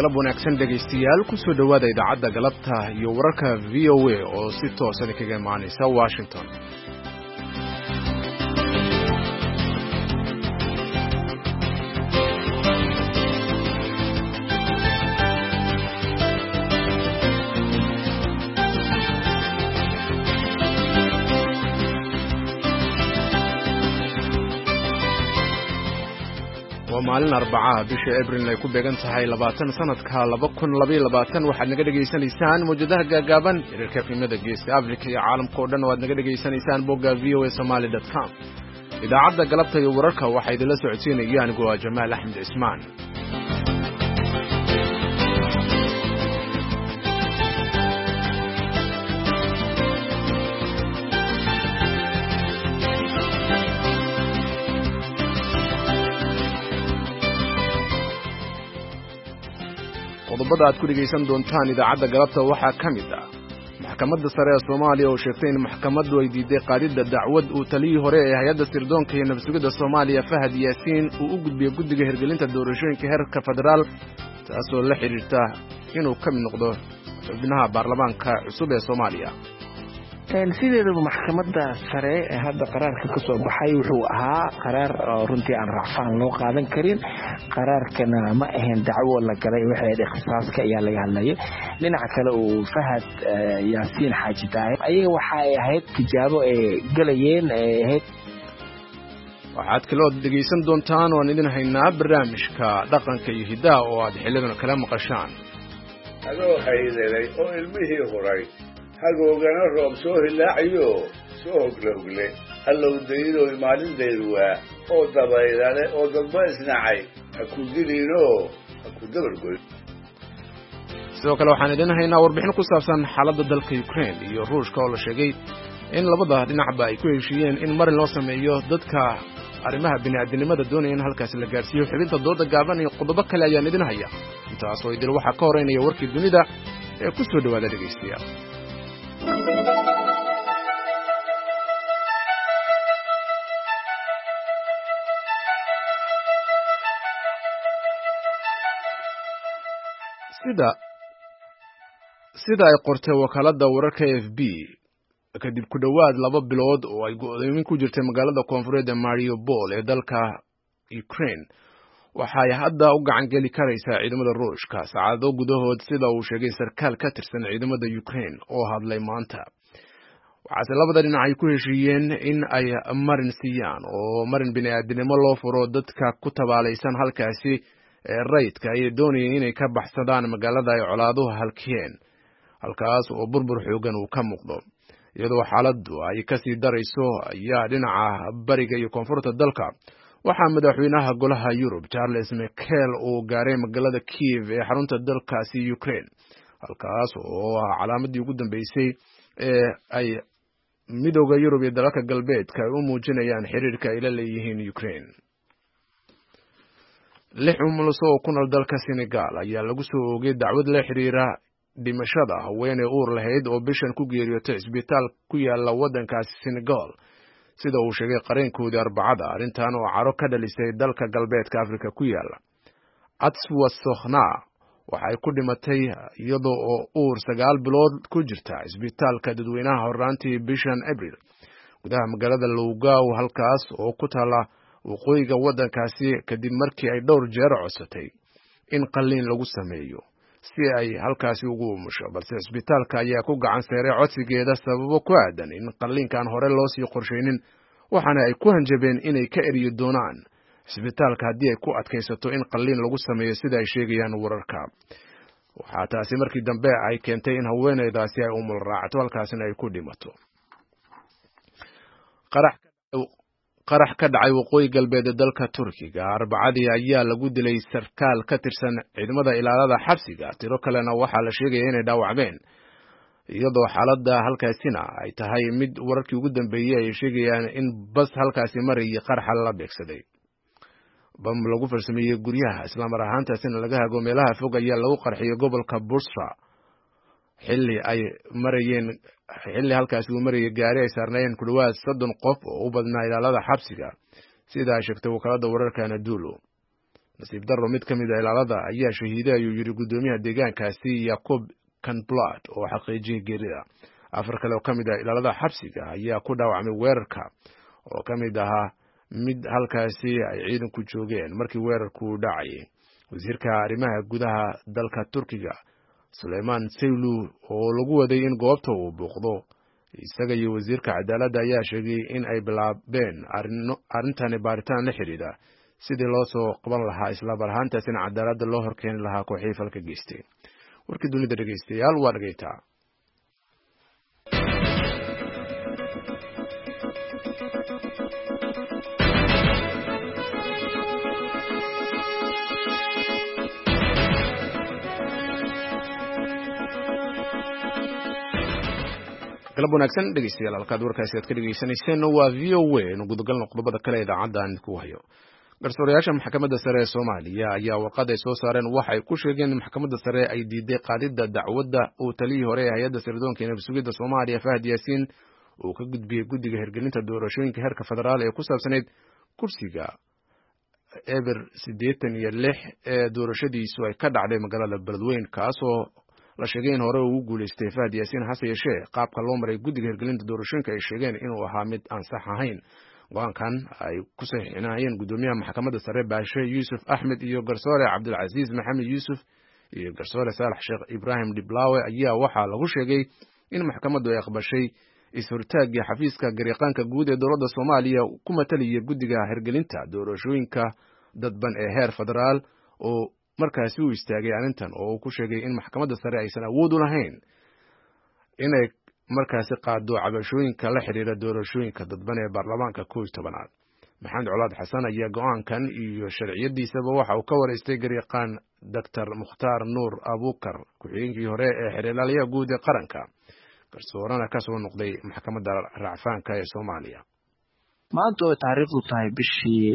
galab wanaagsan dhegaystayaal ku soo dhawaada idaacadda galabta iyo wararka VOA oo si toosan kaga imaanaysa Washington. maalin Arbacada bisha April ay ku beegan tahay 20 sanadka 2022 waxaad naga dhageysanaysaan mowjadaha gaagaaban hirarka filimada Geeska Afrika iyo caalamka oo dhan waad naga dhageysanaysaan bogga voasomali.com. idaacadda galabta iyo wararka waxay idin la socodsiinayaan anigoo Jamaal Axmed Ismaan. qodobada aad ku dhageysan doontaan idaacadda galabta waxaa ka mid ah maxkamadda sare ee Soomaaliya oo sheegtay in maxkamaddu ay diiday qaadida dacwad uu taliyii hore ee hay'adda sirdoonka iyo nabadgelyada Soomaaliya Fahad Yaasiin uu u gudbiyay guddiga hirgelinta doorashooyinka heerka federaal taasoo la xiriirta inuu ka mid noqdo xubnaha baarlamaanka cusub ee Soomaaliya. sideedaba maxkamadda sare ee hadda qaraarka ka soo baxay wuxuu ahaa qaraar runtii aan racfaan loo qaadan karin. qaraarkana ma ahayn dacwo la galay waxay ikhtisaaska ayaa laga hadlayay. dhinaca kale uu Fahad Yaasiin Xaaji Daahir ayaga waxa ay ahayd tijaabo ay galayeen ahayd. waxaad kaloo dhegeysan doontaan oo idin haynaa barnaamijka dhaqanka iyo hidaha oo aad xilidan kala maqashaan. adoo haydelay oo ilmihii horay hagoogana roob soo hilaacayo soo hogloogle hallow daydo maalin dayruwaa oo dabaylale oo dadba isnacay ha ku diliinoo ha ku dabargoy. sidoo kale waxaan idin haynaa warbixin ku saabsan xaaladda dalka Ukraine iyo Ruushka oo la sheegay in labada dhinacba ay ku heshiiyeen in marin loo sameeyo dadka arrimaha bini'aadanimada doonaya in halkaas la gaarsiiyo. xubinta dooda gaaban iyo qodobo kale ayaan idin haya intaas oo idil waxaa ka horeynaya warkii dunida ee ku soo dhawaada dhegaystayaal. sida ay qortay wakaaladda wararka AFP kadib ku dhowaad 2 bilood oo ay go'doomin ku jirtay magaalada koonfureed ee Mariupol ee dalka Ukraine waxay hadda u gacan geli karaysaa ciidamada Ruushka saacado gudahood sida uu sheegay sarkaal ka tirsan ciidamada Ukraine oo hadlay maanta. waxaase labada dhinac ay ku heshiiyeen in ay marin siiyaan oo marin bini'aadanimo loo furo dadka ku tabaalaysan halkaasi ee rayidka ay doonayeen inay ka baxsadaan magaalada ay colaaduhu halkiyeen halkaas oo burbur xoogan uu ka muuqdo. iyadoo xaaladdu ay ka sii darayso ayaa dhinaca bariga iyo koonfurta dalka waxaa madaxweynaha golaha Yurub Charles Michel uu gaaray magaalada Kiev ee xarunta dalkaasi Ukraine halkaas oo calaamadii ugu dambeysay ee ay midowga Yurub iyo dalalka galbeedka ay u muujinayaan xiriirka ay la leeyihiin Ukraine. 6 umulus oo ku nool dalka Senegal ayaa lagu soo oogay dacwad la xiriira dhimashada haweeney uur lahayd oo bishan ku geeriyootay isbitaal ku yaala waddankaasi Senegal sida uu sheegay qareenkoodii Arbacada. arrintan oo caro ka dhalisay dalka galbeedka Afrika ku yaala. Atswa Sokhna waxay ku dhimatay iyadoo oo uur 9 bilood ku jirta isbitaalka dadweynaha horraantii bishan April gudaha magaalada Lougaw halkaas oo ku taala waqooyiga waddankaasi kadib markii ay dhowr jeer codsatay in qalliin lagu sameeyo si ay halkaasi ugu umusho balse isbitaalka ayaa ku gacan saaray codsigeeda sababo ku aadan in qalliinkan hore loo sii qorsheynin waxaana ay ku hanjabeen inay ka eriyo doonaan isbitaalka haddii ay ku adkaysato in qalliin lagu sameeyo sida ay sheegayaan wararka. waxaa taasi markii dambe ay keentay in haweeneydaasi ay umul raacto halkaasina ay ku dhimato. qarax ka dhacay waqooyi galbeed ee dalka Turkiga Arbacadii ayaa lagu dilay sarkaal ka tirsan ciidamada ilaalada xabsiga. tiro kalena waxaa la sheegay inay dhaawacmeen iyadoo xaaladda halkaasina ay tahay mid wararkii ugu dambeeyay ay sheegayaan in bas halkaasi marayay qaraxa la beegsaday. bam lagu farsameeyay guryaha isla mar ahaantaasina laga hago meelaha fog ayaa lagu qarxiyay gobolka Busra xilli halkaasi uu marayay gaari ay saarnaayeen ku dhawaad 30 qof oo u badnaa ilaalada xabsiga sida ay sheegtay wakaaladda wararka Anadolu. nasiib darro mid ka mid a ilaalada ayaa shahiiday ayuu yidhi guddoomiyaha deegaankaasi Yacob Canblad oo xaqiijiyay geerida. 4 kale oo ka mid ah ilaalada xabsiga ayaa ku dhaawacmay weerarka oo ka mid ahaa mid halkaasi ay ciidanku joogeen markii weerarku dhacayay. wasiirka arrimaha gudaha dalka Turkiga Suleyman Soylu oo lagu waday in goobta uu booqdo isaga iyo wasiirka cadaaladda ayaa sheegay in ay bilaabeen arrintan baaritaan la xiriira sidii loo soo qaban lahaa isla barhaantaasina cadaaladda loo horkeeni lahaa kooxii falka geystay. warkii dunida dhegeystayaal waa dhageytaa. galab wanaagsan dhegeystayaal halkaad warkaasi aad ka dhegeysaneyseen waa VOA inuu gudagalno qodobada kale ee idaacaddan ku hayo. garsoorayaasha maxkamadda sare ee Soomaaliya ayaa warqad ay soo saareen waxay ku sheegeen in maxkamadda sare ay diiday qaadida dacwadda uu taliyii hore ee hay'adda sirdoonka iyo nabad-sugidda Soomaaliya Fahad Yaasiin uu ka gudbiyay guddiga hirgelinta doorashooyinka heerka federaal ee ku saabsaneyd kursiga eber 86 ee doorashadiisu ay ka dhacday magaalada Beledweyne kaasoo la sheegay in hore uu guuleystay Fahad Yaasiin hase yeeshee qaabka loo maray guddiga hirgelinta doorashooyinka ay sheegeen inuu ahaa mid aan sax ahayn. go'aankan ay ku saxiixinayeen guddoomiyaha maxkamadda sare Baashe Yuusuf Axmed iyo garsoore Cabdulcasiis Maxamed Yuusuf iyo garsoore Saalax Sheekh Ibrahim Diblaawe ayaa waxaa lagu sheegay in maxkamaddu ay aqbashay is-hortaagii xafiiska gariiqaanka guud ee dowladda Soomaaliya ku matalaya guddiga hirgelinta doorashooyinka dadban ee heer federaal oo markaasi uu istaagay arrintan oo uu ku sheegay in maxkamadda sare aysan awood u lahayn inay markaasi qaado cabashooyinka la xiriira doorashooyinka dadban ee baarlamaanka 11aad. Maxamed Colaad Xasan ayaa go'aankan iyo sharciyadiisaba waxa uu ka wareystay gariiqaan Dr. Mukhtaar Nuur Abuukar ku-xigeenkii hore ee xiriirlaaliyaha guud ee qaranka garsoorana ka soo noqday maxkamadda racfaanka ee Soomaaliya. maanta oo taariikhdu tahay bishii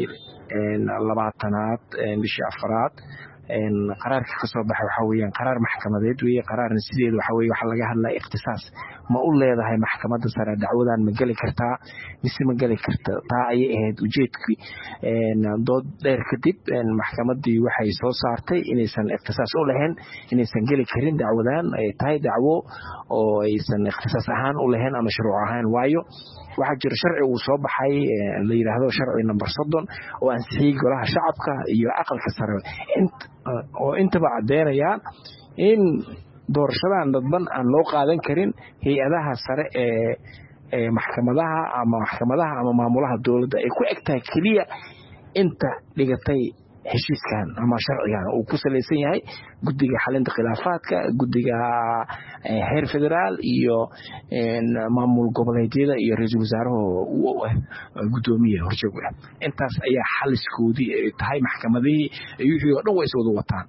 20aad bishii 4aad qaraarka ka soo baxay waxa weeyaan qaraar maxkamadeed weeye. qaraarna sideedu waxa weeye waxa laga hadlaa ikhtisaas ma u leedahay maxkamadda sare dacwadan ma gali kartaa mise ma gali karta. taa ayay ahayd ujeedkii dood dheer kadib maxkamaddii waxay soo saartay inaysan ikhtisaas u lahayn inaysan gali karin dacwadan ay tahay dacwo oo aysan ikhtisaas ahaan u lahayn ama shuruuc ahaan. waayo waxaa jira sharci uu soo baxay la yiraahdo sharci number 30 oo ansixiyay golaha shacabka iyo aqalka sare oo intaba cadeynaya in doorashadan dadban aan loo qaadan karin hay'adaha sare ee maxkamadaha ama maamulaha dawladda ay ku egtahay kaliya inta dhigatay heshiiskan ama sharcigan uu ku saleysan yahay guddiga xalinta khilaafaadka guddiga heer federaal iyo maamul goboleedyada iyo ra'iisul wasaaraha guddoomiyaha horjooga. intaas ayaa xaliskoodii ay tahay maxkamadihii wixii oo dhan way soo wada wataan.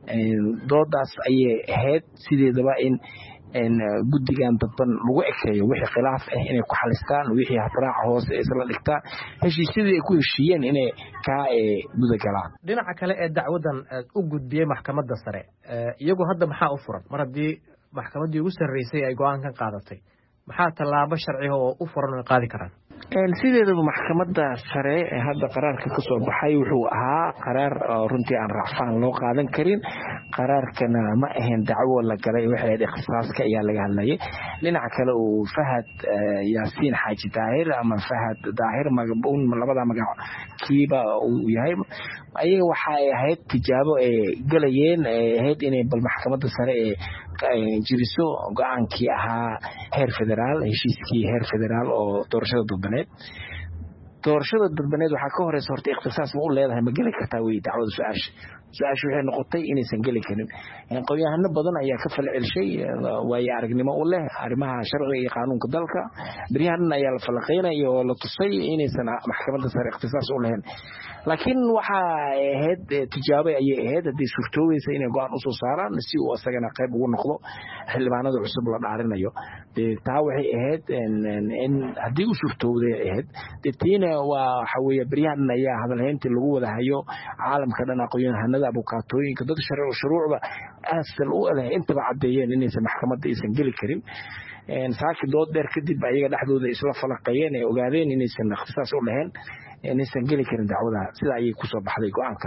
doodaas ayay ahayd sideedaba in guddigan dadban lagu ekeeyo wixii khilaaf ah inay ku xalistaan wixii habraac hoose isla dhigtaan heshiisyadii ay ku heshiiyeen inay ka gudagalaan. dhinaca kale ee dacwadan u gudbiyay maxkamadda sare iyagu hadda maxaa u furan mar haddii maxkamaddii ugu sarreysay ay go'aankan qaadatay maxaa tallaabo sharci oo u furan oo qaadi karaan? sideedaba maxkamadda sare ee hadda qaraarka ka soo baxay wuxuu ahaa qaraar runtii aan racfaan loo qaadan karin. qaraarkana ma ahayn dacwo la galay waxay ikhtisaaska ayaa laga hadlayay. dhinaca kale uu Fahad Yaasiin Xaaji Daahir ama Fahad Daahir magabuun labada magac kiiba uu yahay ayaga waxa ay ahayd tijaabo ay galayeen ahayd inay bal maxkamadda sare ee jiriso go'aankii ahaa heer federaal heshiiskii heer federaal oo doorashada dadbaneed. doorashada dadbaneed waxaa ka horeysa horta ikhtisaas ma u leedahay ma gali kartaa wey dacwada su-aasha waxay noqotay inaysan gali karin. qoyahano badan ayaa ka falcelshay waayo aragnimo u leh arrimaha sharciga iyo qaanuunka dalka beriyahan ayaa la falaqeynaya oo la tusay inaysan maxkamadda sare ikhtisaas u lahayn. laakiin waxa ahayd tijaabo ayay ahayd haddii suurtoobaysa inay go'aan usoo saaraan si uu asagana qayb ugu noqdo xildhibaanada cusub la dhaarinayo. taa waxay ahayd in haddii u suurtoobday ahayd tiina waxa weeye beriyahan ayaa hadalhayntii lagu wada hayo caalamka dhan aqoonyahanada abukaatooyinka dad shuruucda asal u leh intaba cadeeyeen inaysan maxkamadda aysan geli karin. saaki dood dheer kadib ayaga dhexdooda isla falaqayeen ay ogaadeen inaysan ikhtisaas u lahayn inaysan geli karin dacwada sida ayay ku soo baxday go'aanka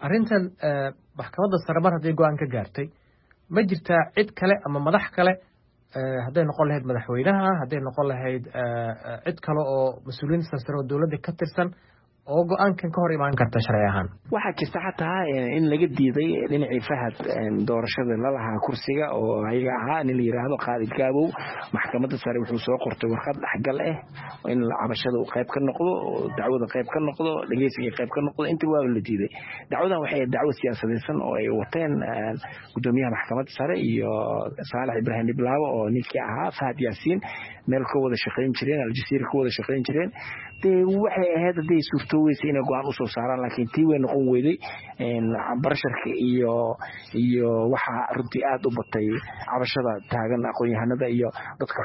arrintan maxkamadda sare mar haddii go-aan ka gaartay ma jirtaa cid kale ama madax kale hadday noqon lahayd madaxweynaha hadday noqon lahayd cid kale oo mas-uuliyiin sarsare oo dowladda ka tirsan oo go-aankan ka hor imaan karta sharci ahaan? waxaa jirta xataa in laga diiday dhinacii Fahad doorashada lalahaa kursiga oo ayaga ahaa in la yiraahdo Khalid Gaabow maxkamadda sare wuxuu soo qortay warqad dhaxgal in cabashada uu qayb ka noqdo dacwada qayb ka noqdo dhageysiga qayb ka noqdo inta waa la diiday. dacwadan waxay dacwad siyaasadeedsan oo ay wateen gudoomiyaha maxkamadda sare iyo Saalax Ibrahim Diblaawo oo ninkii ahaa Fahad Yaasiin meel ka wada shaqeyn jireen Al-Jazeera ka wada shaqeyn jireen waxay ahayd haday suurtooyay inay go'aan u soo saaraan laakiin tii way noqon weyday barasharka iyo waxa runtii aad u batay cabashada taagan aqoon-yahanada iyo dadka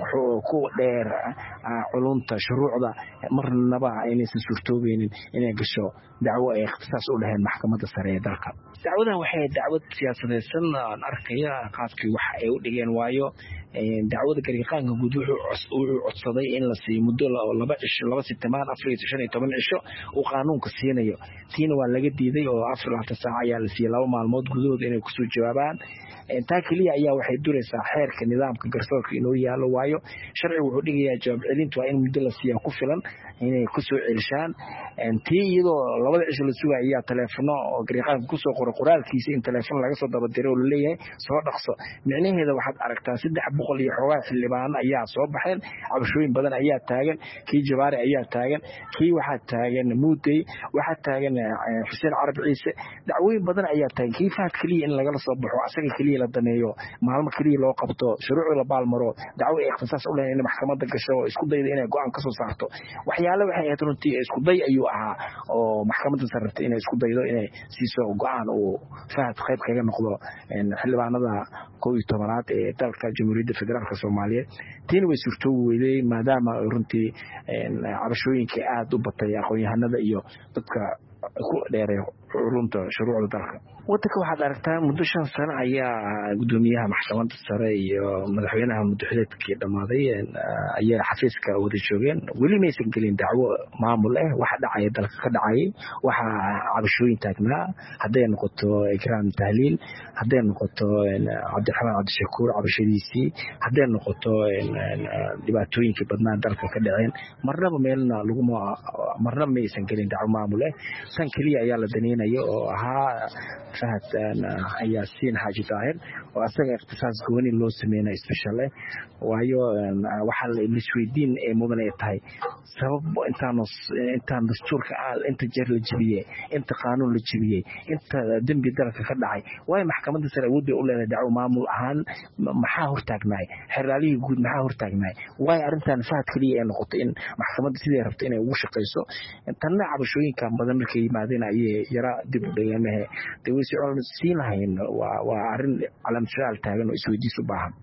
ku dheer culunta shuruucda marnaba inaysan suurtoobeynin inay gasho dacwo ay ikhtisaas u lahayn maxkamadda sare ee dalka. dacwadan waxay dacwad siyaasadeedsan aan arkaya qaabkii wax ay u dhigeen waayo dacwada gariiqaanka guud wuxuu codsaday in la siiyo muddo 2 cisho 2 sitmaan 15 cisho uu qaanuunka siinayo tiina waa laga diiday oo 24 saac ayaa la siiyay 2 maalmood gudahood inay ku soo jawaabaan inta kaliya ayaa waxay duraysaa xeerka nidaamka garsoorka inuu yaalo waayo sharcigu wuxuu dhigayaa jawaab celintu waa in muddo la siiyo ku filan inay ku soo celishaan tii iyadoo 2 cisho la sugay ayaa telefono oo gariiqaanka ku soo qoraalkiisa in telefoon laga soo daba diray oo la leeyahay soo dhaqso micnaheedu waxaad aragtaa 300 iyo xogaa xildhibaan ayaa soo baxeen cabashooyin badan ayaa taagan kii Jabaari ayaa taagan kii waxa taagan Muudey waxa taagan Xuseen Carab Ciise dacwooyin badan ayaa taagan kii Fahad kaliya in laga soo baxo asaga kaliya la daneeyo maalmo kaliya loo qabto shuruuc la baalmaro dacwo ay ikhtisaas u leeyahay in maxkamadda gasho isku dayda inay go'aan ka soo saarto waxyaalo waxay ahayd runtii isku day ayuu ahaa oo maxkamadda sarrifta inay isku daydo inay siiso go'aan oo Fahad qayb kaga noqdo xildhibaanada 11aad ee dalka Jamhuuriyadda Federaalka Soomaaliyeed tiin way suurtoobi weyday maadaama runtii cabashooyinka aad u batay aqoon-yahanada iyo dadka ku dheeray culunta shuruucda dalka. wadanka waxaad aragtaa muddo 5 sano ayaa gudoomiyaha maxkamadda sare iyo madaxweynaha muddaxileedkii dhamaaday ayaa xafiiska wada joogeen weli ma aysan gelin dacwo maamul waxa dhacay dalka ka dhacay waxa cabashooyin taagnaa haday noqoto Ikraan Tahliil haday noqoto Cabdiraxmaan Cabdishakuur cabashadiisii haday noqoto dhibaatooyinka badnaa dalka ka dhaceen marnaba meelna marnaba ma aysan gelin dacwo maamul san kaliya ayaa la daneynayo oo ahaa Fahad Yaasiin Xaaji Daahir oo asaga ikhtisaas gooni loo sameeyay special waayo waxa la isweydiin ee mudan ay tahay sabab intaan dastuurka inta jeer la jibiyay inta qaanuun la jibiyay inta dambi dalka ka dhacay way maxkamadda sare awood u leedahay dacwo maamul ahaan maxaa hortaagnay xiraalihii guud maxaa hortaagnay way arintan Fahad kaliya ay noqotay in maxkamadda sidii rabtay inay ugu shaqeyso tanna cabashooyinka badan markay yimaadeen ayay yara dib u dhiganahay dawisi oo siinahayn waa arin calaamad su'aal taagan oo isweydiis u baahan.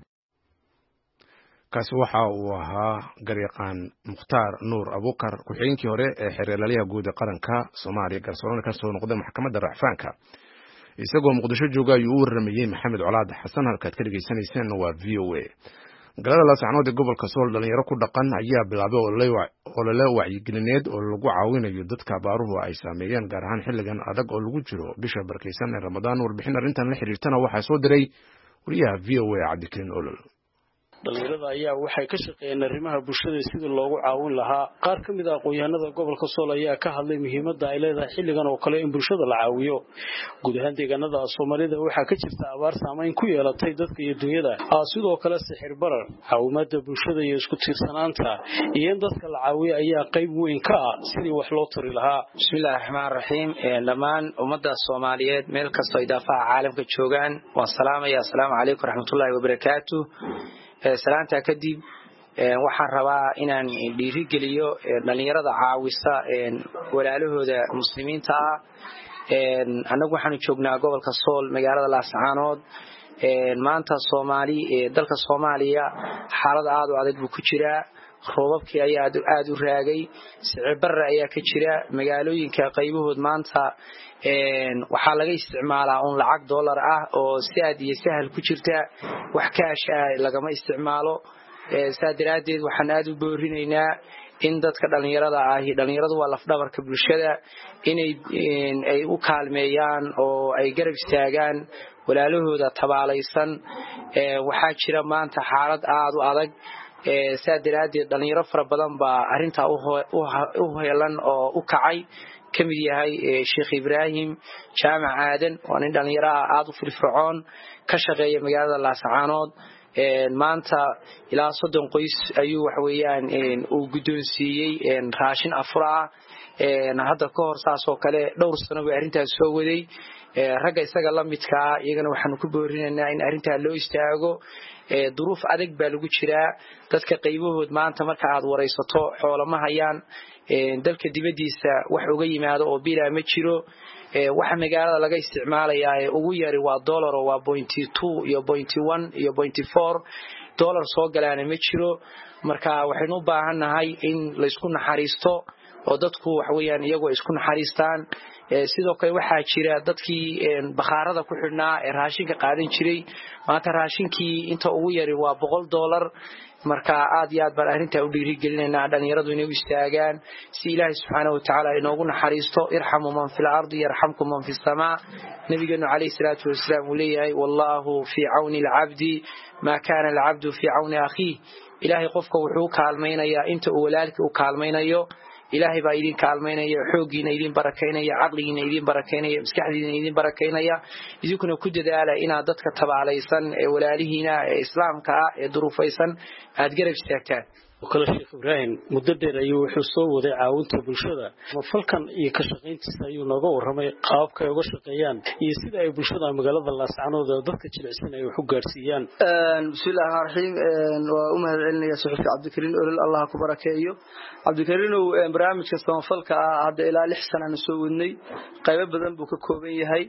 kaasi waxa uu ahaa gariiqaan Mukhtaar Nuur Abuukar ku-xigeenkii hore ee xeerlaaliyaha guud ee qaranka Soomaaliya garsoorka ka soo noqday maxkamadda racfaanka isagoo Muqdisho jooga ayuu u waramayay Maxamed Colaad Xasan halkaad ka dhageysanayseen waa VOA. galada la saxnood ee gobolka Sool dhalinyaro ku dhaqan ayaa bilaabay oo la wacyigelineed oo lagu caawinayo dadka baaruhu ay saameeyeen gaar ahaan xilligan adag oo lagu jiro bisha barkeysan ee Ramadaan. warbixin arrintan la xiriirtana waxaa soo diray wariyaha VOA Cabdikariin Olol. dhalinyarada ayaa waxay ka shaqeeyeen arrimaha bulshada sidii loogu caawin lahaa qaar ka mid ah aqoon-yahanada gobolka Sool ayaa ka hadlay muhiimadda ay leedahay xilligan oo kale in bulshada la caawiyo guud ahaan deegaanada Soomaalida waxaa ka jirta abaar saameyn ku yeelatay dadka iyo dunyada sidoo kale sixir barar caawimaadda bulshada iyo isku tiirsanaanta iyo dadka la caawiyo ayaa qayb weyn ka ah sidii wax loo tari lahaa. bismillaahir rahmaanir rahiim dhamaan ummadda Soomaaliyeed meel kasta oo idaafaha caalamka joogaan waan salaamayaa assalaamu calaykum waraxmatullaahi wabarakaatuh. salaanta kadib waxaan rabaa inaan dhiirigeliyo dhalinyarada caawisa walaalahooda muslimiinta ah anagu waxaan joognaa gobolka Sool magaalada Laascaanood maanta dalka Soomaaliya xaalad aad u adag buu ku jiraa roobabkii ayaa aad u raagay sicir barar ayaa ka jira magaalooyinka qaybahood maanta waxaa laga isticmaalaa lacag dollar ah oo si aad iyo sahal ku jirta wax kaash ah lagama isticmaalo saadiradeed waxaan aad u boorinaynaa in dadka dhalinyaradu waa lafdhabarka bulshada ay u kaalmeeyaan oo ay garab istaagaan walaalahooda tabaalaysan waxaa jira maanta xaalad aad u adag saa daraadeed dhalinyaro fara badan baa arrintaa u heelan oo u kacay ka mid yahay Sheekh Ibraahim Jaamac Aadan oo nin dhalinyaro aad u firfircoon ka shaqeeya magaalada Laascaanood maanta ilaa 30 qoys ayuu wax weeyaan uu gudoonsiiyay raashin afur ah hadda ka hor saas oo kale dhowr sano way arrintaas soo waday ragga isaga la midka iyagana waxaan ku boorinaynaa in arrinta loo istaago duruuf adag baa lagu jiraa dadka qaybahood maanta marka aad wareysato xoolama hayaan dalka dibadiisa wax uga yimaado oo bila ma jiro waxa magaalada laga isticmaalayaa ugu yari waa dollar oo waa 0.2 iyo 0.1 iyo 0.4 dollar soo galaan ma jiro marka waxaynu u baahanahay in la isku naxariisto oo dadku wax weeyaan iyagu isku naxariistaan sidoo kale waxaa jira dadkii bakhaarada ku xidhnaa ee raashinka qaadan jiray maanta raashinkii inta ugu yari waa $100 marka aad iyo aad baan arrinta u dhiirigelinaynaa dhalinyaradu inay u istaagaan si Ilaahay subhanahu wa ta'ala inoogu naxariisto irhamu man fil ardi yarhamkum man fis samaa nabigeenu kaleey salaatu wasalaam uu leeyahay wallahu fi auni al-abdi ma kana al-abdu fi auni akhi Ilaahay qofka wuxuu kaalmaynayaa inta uu walaalkii u kaalmaynayo Ilaahay baa idin kaalmaynaya xoogiina idin barakeynaya aqligiina idin barakeynaya maskaxdiina idin barakeynaya idinkuna ku dadaala inaad dadka tabaalaysan ee walaalihiina ee islaamka ee duruufaysan aad garab istaagtaan وكل شيخ إبراهيم مدبر أيوه حصو وذي عاونته بالشدة مفلكن يكشقين تسايو نجوا رمي قابك يوشقيان يصير أي بالشدة مجالد الله سبحانه وذكر السنة يحجر سيان. بسم الله الرحمن الرحيم وأمهد علنا يا صحفي عبد الكريم أول الله كبرك أيوه عبد الكريم وبرامج كستان فلك عبد إلى الحسن عن سووني قيب بدن بك كوبي هاي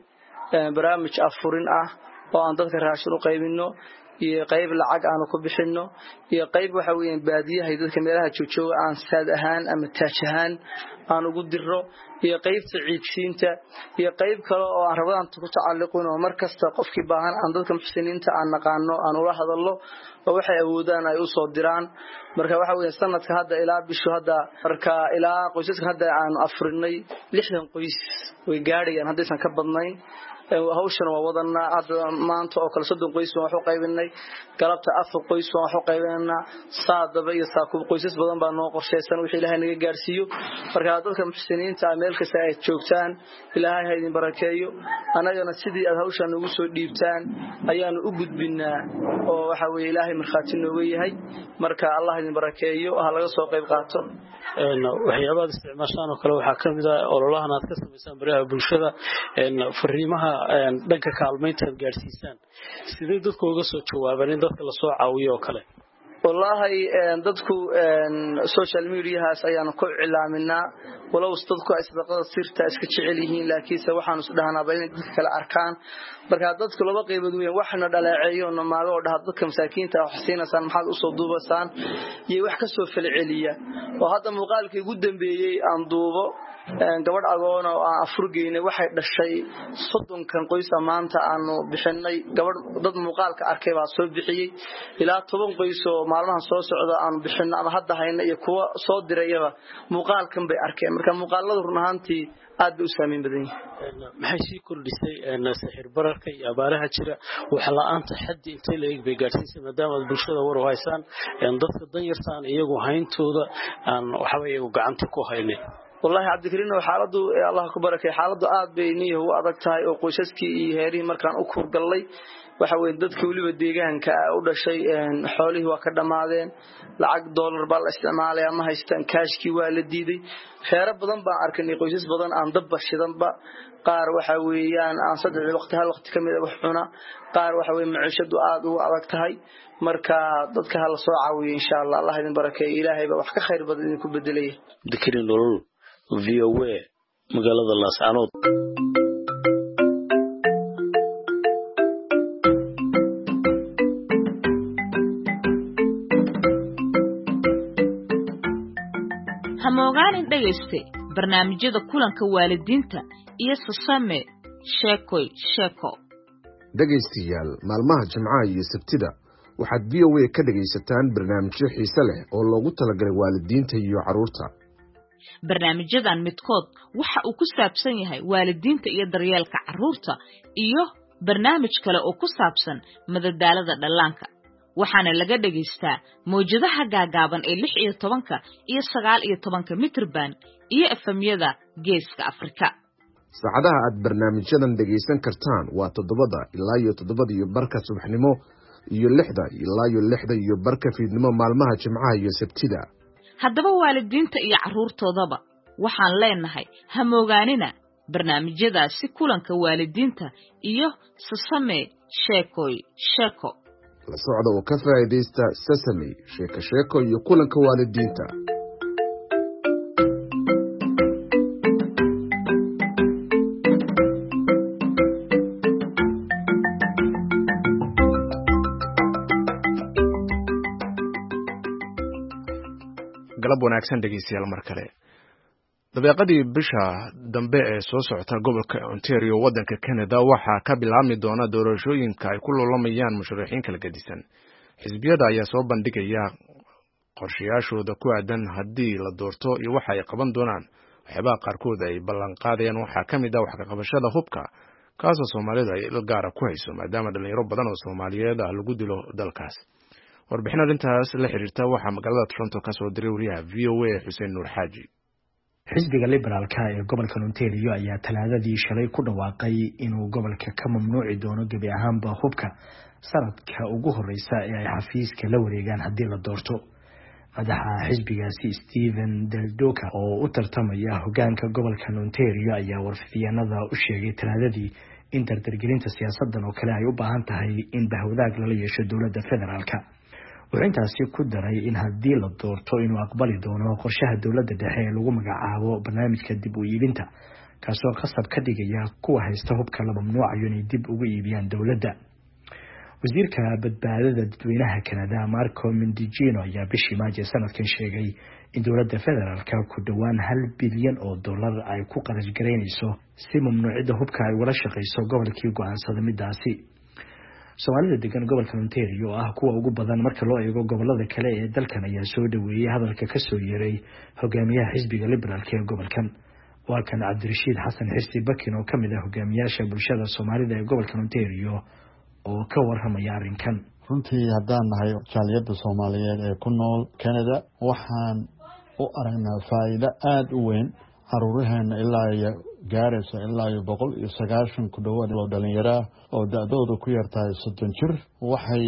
برامج أفرين وأن تذكر عشرة قيبينه iyo qayb lacag aan ku bixino iyo qayb waxa weeyaan baadiyaha dadka meelaha joojooga aan saad ahaan ama taaj ahaan aan ugu diro iyo qayb ciidsiinta iyo qayb kale oo aan rabaan ku tacalluqin oo markasta qofkii baahan aan dadka muxsiniinta aan naqaano aan ula hadallo oo waxay awoodaan ay u soo diraan marka waxa weeyaan sanadka hadda ilaa bishu hadda marka ilaa qoysaska hadda aan afrinay 60 qoys way gaarayaan haddaysan ka badnayn hawshan waa wadana maanta oo kala 30 qoys waan wax u qaybinay galabta 4 qoys waan wax u qaybinayna saadaba iyo saakub qoysas badan baa noo qorsheysan wixii Ilaahay naga gaarsiiyo marka dadka muxsiniinta meel kasta ay joogtaan Ilaahay ha idin barakeeyo anagana sidii aad hawshan ugu soo dhiibtaan ayaan u gudbinaa oo waxa weey Ilaahay marxaati nooga yahay marka Allah idin barakeeyo ha laga soo qayb qaato waxyaabaha isticmaashaan oo kale waxa kamid ah ololahan aad ka sameeysan baraha bulshada fariimaha dhanka kaalmeynta gaarsiisan sidee dadku uga soo jawaabaan in dadka la soo caawiyo kale wallahi dadku social media ayaan ku cilaaminaa walow dadku ay sadaqada sirta iska jecel yihiin laakiinse waxaan is dhahnaa in dadka kala arkaan marka dadku laba qaybood weeyaan waxna dhaleeceeyo maaga oo dhaha dadka masaakiinta wax siinaysan maxaad u soo duubasaan iyo wax ka soo falceliya oo hadda muuqaalkii ugu dambeeyay aan duubo gabadh agoon oo aan afurgeynay waxay dhashay 30 kan qoys maanta aanu bixinay gabadh dad muuqaalka arkay baa soo bixiyay ilaa 10 qoys oo maalmahan soo socda aan bixinay ama hadda hayna iyo kuwa soo dirayaba muuqaalkan bay arkeen marka muuqaaladu run ahaantii aad u saameyn badan maxay si kordhisay sixir bararka iyo abaaraha jira waxa la'aanta xaddi intee la eeg bay gaarsiisay maadaama bulshada war u haysan dadka dan yartaan iyagu hayntooda aan waxa iyagu gacanta ku haynin والله عبد الكريم وحالته الله كبرك حالته aad bay niyo u adag tahay oo qoysaskii iyo heerihii markaan u kur galay waxa weyn dadkii waliba deegaanka u dhashay xoolihii waa ka dhamaadeen lacag dollar baa la isticmaalay ama haystaan kaashkii waa la diiday xeero badan baan arkanay qoysas badan aan dab shidanba qaar waxa weeyaan aan saddex waqti kamid ah wax cuna qaar waxa weey maciishadu aad u adag tahay marka dadka hala soo caawiyo insha Allah Allah idin barakeeyo Ilaahay baa wax ka khayr badan idin ku bedelay dikrin nolol VOA magaalada Laascaanood hamogaanin dhageyste barnaamijyada kulanka waalidiinta iyo Sasame sheeko dhageystayaal maalmaha Jimcaha iyo Sabtida waxaad VOA ka dhagaysataan barnaamijyo xiise leh oo loogu talagalay waalidiinta iyo carruurta. barnaamijyadan midkood waxa uu ku saabsan yahay waalidiinta iyo daryeelka carruurta iyo barnaamij kale oo ku saabsan madadaalada dhallaanka waxaana laga dhageystaa mowjadaha gaagaaban ee 16 iyo 19 mitrban iyo efemyada geeska Afrika. saacadaha aad barnaamijyadan dhagaysan kartaan waa 7 ilaa 7:15 subaxnimo iyo 6 ilaa 6:15 fiidnimo maalmaha Jimcaha iyo Sabtida. haddaba waalidiinta iyo carruurtoodaba waxaan leenahay ha moogaanina barnaamijyadaasi kulanka waalidiinta iyo Sesame sheeko la socda oo ka faa'iideysta Sesame sheeko iyo kulanka waalidiinta. galab wanaagsan dhegeystayaal mar kale. dabeeqadii bisha dambe ee soo socota gobolka Ontario wadanka Canada waxaa ka bilaabmi doona doorashooyinka ay ku lulamayaan musharaxiin kala gedisan. xisbiyada ayaa soo bandhigaya qorshayaashooda ku aadan haddii la doorto iyo waxa ay qaban doonaan. waxyaabaha qaarkood ay ballan qaadayaan waxaa ka mid ah wax ka qabashada hubka kaasoo Soomaalida ay il gaar ah ku hayso maadaama dhalinyaro badan oo Soomaaliyeed ah lagu dilo dalkaas. warbixin arrintaas la xiriirta waxaa magaalada Toronto ka soo diray wariyaha VOA Xuseen Nuur Xaaji. xisbiga liberaalka ee gobolka Ontario ayaa talaadadii shalay ku dhawaaqay inuu gobolka ka mamnuuci doono gebi ahaanba hubka sanadka ugu horeysa ee ay xafiiska la wareegaan haddii la doorto. madaxa xisbigaasi Stephen Deldoka oo u tartamaya hogaanka gobolka Ontario ayaa warfidyeenada u sheegay talaadadii in dardargelinta siyaasadan oo kale ay u baahan tahay in bahwadaag lala yeesho dowladda federaalka. wuxuu intaasi ku daray in haddii la doorto inuu aqbali doono qorshaha dowladda dhexe ee lagu magacaabo barnaamijka dib u iibinta kaasoo qasab ka dhigaya kuwa haysta hubka la mamnuucayo inay dib ugu iibiyaan dowladda. wasiirka badbaadada dadweynaha Canada Marco Mendicino ayaa bishii Maajo sanadkan sheegay in dowladda federaalka ku dhawaan $1 bilyan ay ku qarash gareynayso si mamnuucida hubka ay wala shaqeyso gobolkii go'aansaday midaasi. Soomaalida degan gobolka Ontario oo ah kuwa ugu badan marka loo eego gobolada kale ee dalkan ayaa soo dhaweeyay hadalka ka soo yeeray hogaamiyaha xisbiga liberaalka ee gobolkan. waa kan Cabdirashiid Xasan Xirsi Bakin oo kamid ah hogaamiyaasha bulshada Soomaalida ee gobolka Ontario oo ka warramaya arrinkan. runtii haddaan nahay jaaliyadda Soomaaliyeed ee ku nool Canada waxaan u aragnaa faa'iido aad u weyn caruuraheena ilaa gaaraysa ilaa 190 ku dhawaad oo dhalinyaro oo da'doodu ku yartahay 30 jir waxay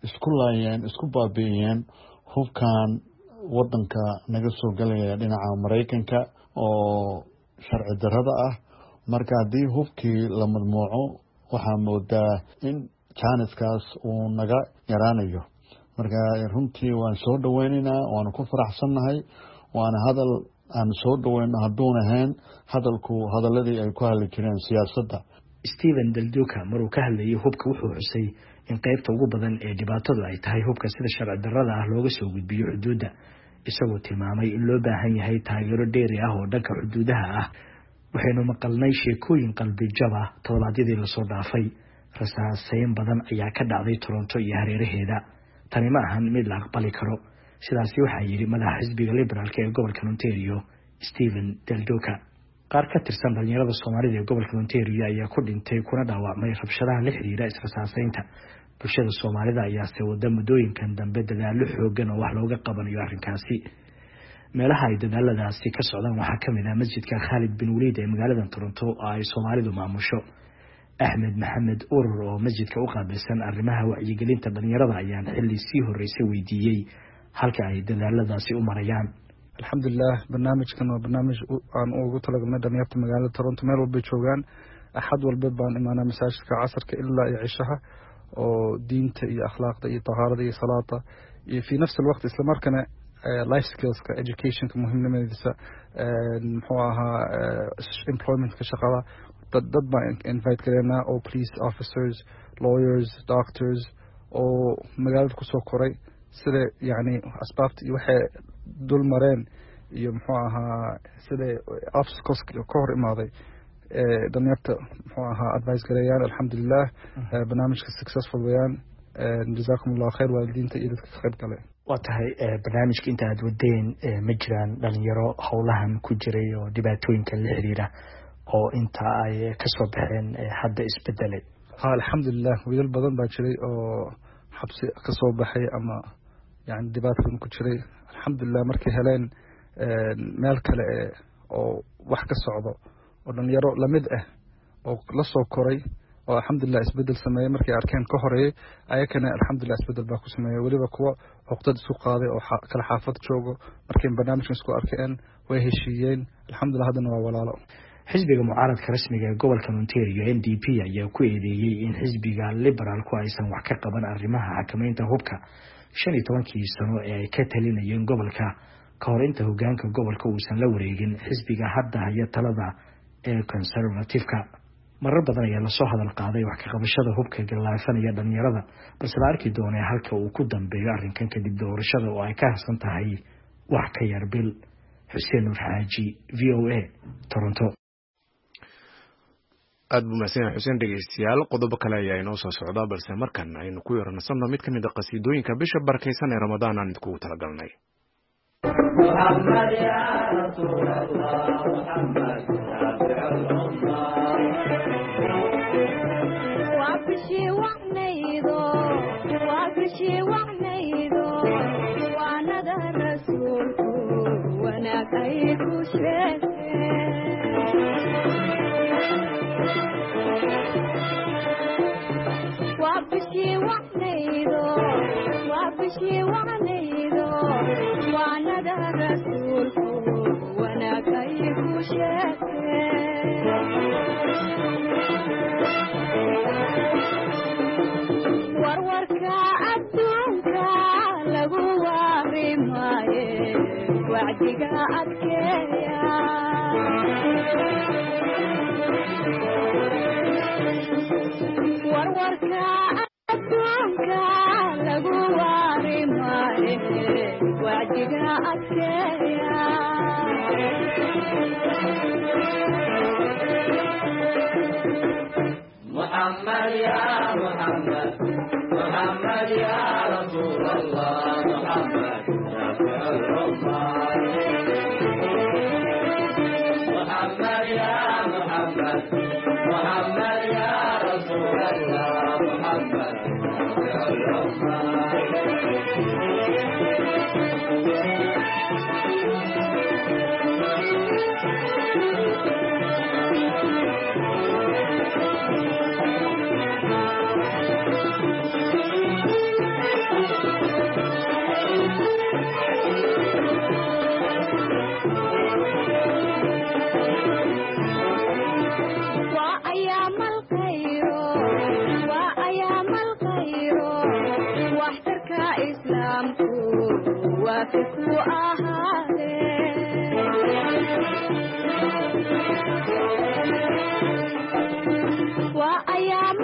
isku baabi'iyeen hubkan wadanka naga soo galaya dhinaca Mareykanka oo sharci darrada ah. marka haddii hubkii la madmuuco waxaa moodaa in jaaniskaas uu naga yaraanayo. marka runtii waan soo dhaweynaynaa waana ku faraxsannahay waana hadal aan soo dhaweyno hadduun ahayn hadaladii ay ku hadli jireen siyaasadda. Stephen Deldoka maruu ka hadlayay hubka wuxuu xusay in qaybta ugu badan ee dhibaatadu ay tahay hubka sida sharci darrada ah looga soo gudbiyo xuduudda isagoo tilmaamay in loo baahan yahay taageero dheeri ah oo dhanka xuduudaha ah. waxaynu maqalnay sheekooyin qalbi jaba toddobaadyadii la soo dhaafay. rasaasayn badan ayaa ka dhacday Toronto iyo hareeraheeda. tani ma ahan mid la aqbali karo. sidaasi waxaa yiri madaxa xisbiga liberaalka ee gobolka Ontario Stephen Deldoka. qaar ka tirsan dhalinyarada Soomaalida ee gobolka Ontario ayaa ku dhintay kuna dhaawacmay rabshadaha la xiriira israsaasaynta. bulshada Soomaalida ayaa soo wada muddooyinkan dambe dadaalo xooggan oo wax looga qabanayo arrinkaasi. meelaha ay dadaaladaasi ka socdaan waxaa ka mid ah masjidka Khalid bin Waliid ee magaalada Toronto oo ay Soomaalidu maamusho. Ahmed Maxamed Urur oo masjidka u qaabilsan arrimaha wacyigelinta dhalinyarada ayaan xilli sii horeysay weydiiyey halka ay dadaaladaasi u marayaan. alxamdulillah barnaamijkan waa barnaamij aan ugu talagalnay dhalinyarta magaalada Toronto meel walba joogaan. axad walba baan imaanaa masaajidka casarka ilaa iyo cishaha oo diinta iyo akhlaaqda iyo tahaarada iyo salaada iyo fi nafs alwaqt isla markana life skills ka education ka muhiimnimadiisa muxuu ahaa employment ka shaqada dad baan invite gareynaa oo police officers, lawyers, doctors oo magaalada kusoo koray sida yani asbaabta iyo waxay dul mareen iyo muxuu ahaa sida obstacles ka hor imaaday dhalinyarta muxuu ahaa advice gareeyaan. alxamdulillah barnaamijka successful wayaan jazaakum allahu khayr waalidiinta iyo dadka ka qayb galay. waa tahay barnaamijka inta aad wadeen ma jiraan dhalinyaro howlahan ku jiray oo dhibaatooyinka la xiriira oo inta ay kasoo baxeen hadda isbedelay? alxamdulilah wiilal badan baa jiray oo xabsi kasoo baxay ama yani dhibaatadan ku jiray. alxamdulilah markay heleen meel kale oo wax ka socdo oo dhalinyaro lamid ah oo lasoo koray oo alxamdulilah isbedel sameeyey markay arkeen ka horeeyey ayakana alxamdulilah isbedel baa ku sameeyey. weliba kuwa cuqdad isku qaaday oo kala xaafad joogo markay barnaamijkan isku arkeen way heshiiyeen. alxamdulilah haddana waa walaalo. xisbiga mucaaradka rasmiga ee gobolka Ontario NDP ayaa ku eedeeyay in xisbiga liberaalku aysan wax ka qaban arrimaha xakameynta hubka 15 sano ee ay ka talinayeen gobolka ka hor inta hogaanka gobolka uusan la wareegin xisbiga hadda haya talada ee conservative-ka. marar badan ayaa la soo hadal qaaday wax ka qabashada hubka galaafanaya dhalinyarada, balse la arki doonaa halka uu ku dambeeyo arrinkan kadib doorashada oo ay ka harsan tahay wax ka yar bil. Xuseen Nuur Xaaji, VOA, Toronto. aad buu mahadsan xuseen. dhegeystayaal qodobo kale ayaa inoo soo socda, balse markan aynu ku yaranasanno mid ka mid ah qasiidooyinka bisha barakeysan ee Ramadaan aan idinku talagalnay. محمد يا رسول الله محمد شافع الأمة وابشي وعنيدو وانا ذا رسولك وانا كيف شيء وابشي وعنيدو وانا ذا رسولك وانا كيف شيء warwarka adduunka lagu waarimaye wacdiga adkeeya warwarka adduunka lagu waarimaye wacdiga adkeeya محمد يا محمد محمد يا رسول الله محمد شافع الأمة محمد يا محمد محمد يا رسول الله محمد شافع الأمة وأيام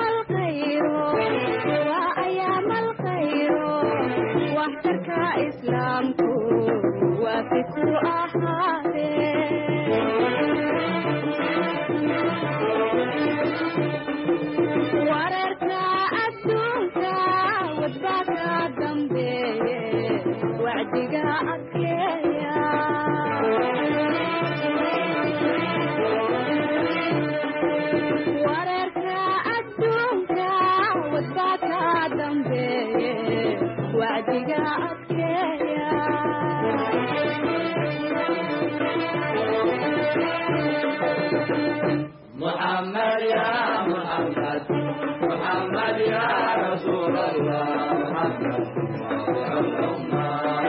الخير واحترك إسلامك وفكر أهالي وررت أدونك واتباك ذنبي وعدك أكيا وررت أدونك واتباك ذنبي وعدك أكيا محمد يا محمد محمد يا رسول الله محمد شافع الأمة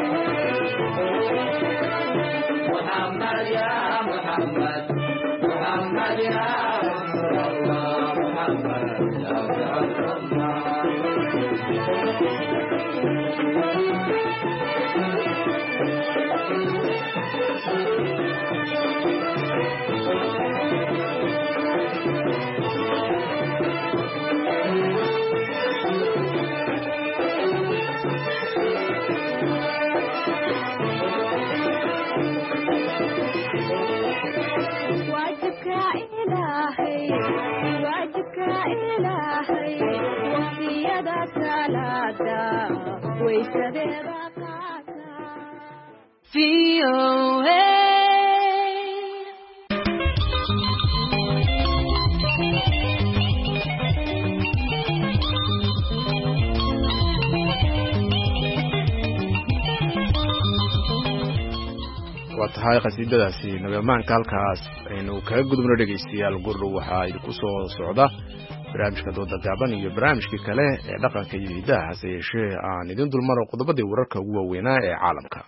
محمد يا محمد محمد يا رسول الله محمد شافع الأمة واجبك إلهي وفي يدك لا qaata waysadeeda qaata waa tahay qasiidadaasi nabamaanka halkaas aynu kaga gudubno dhegaystayaal gurru waxaa idinku soo socda barnaamijka dooda gaaban iyo barnaamijkii kale ee dhaqanka iyo hidaha hase yeeshee aan idin dulmaro qodobadii wararka ugu waaweynaa ee caalamka.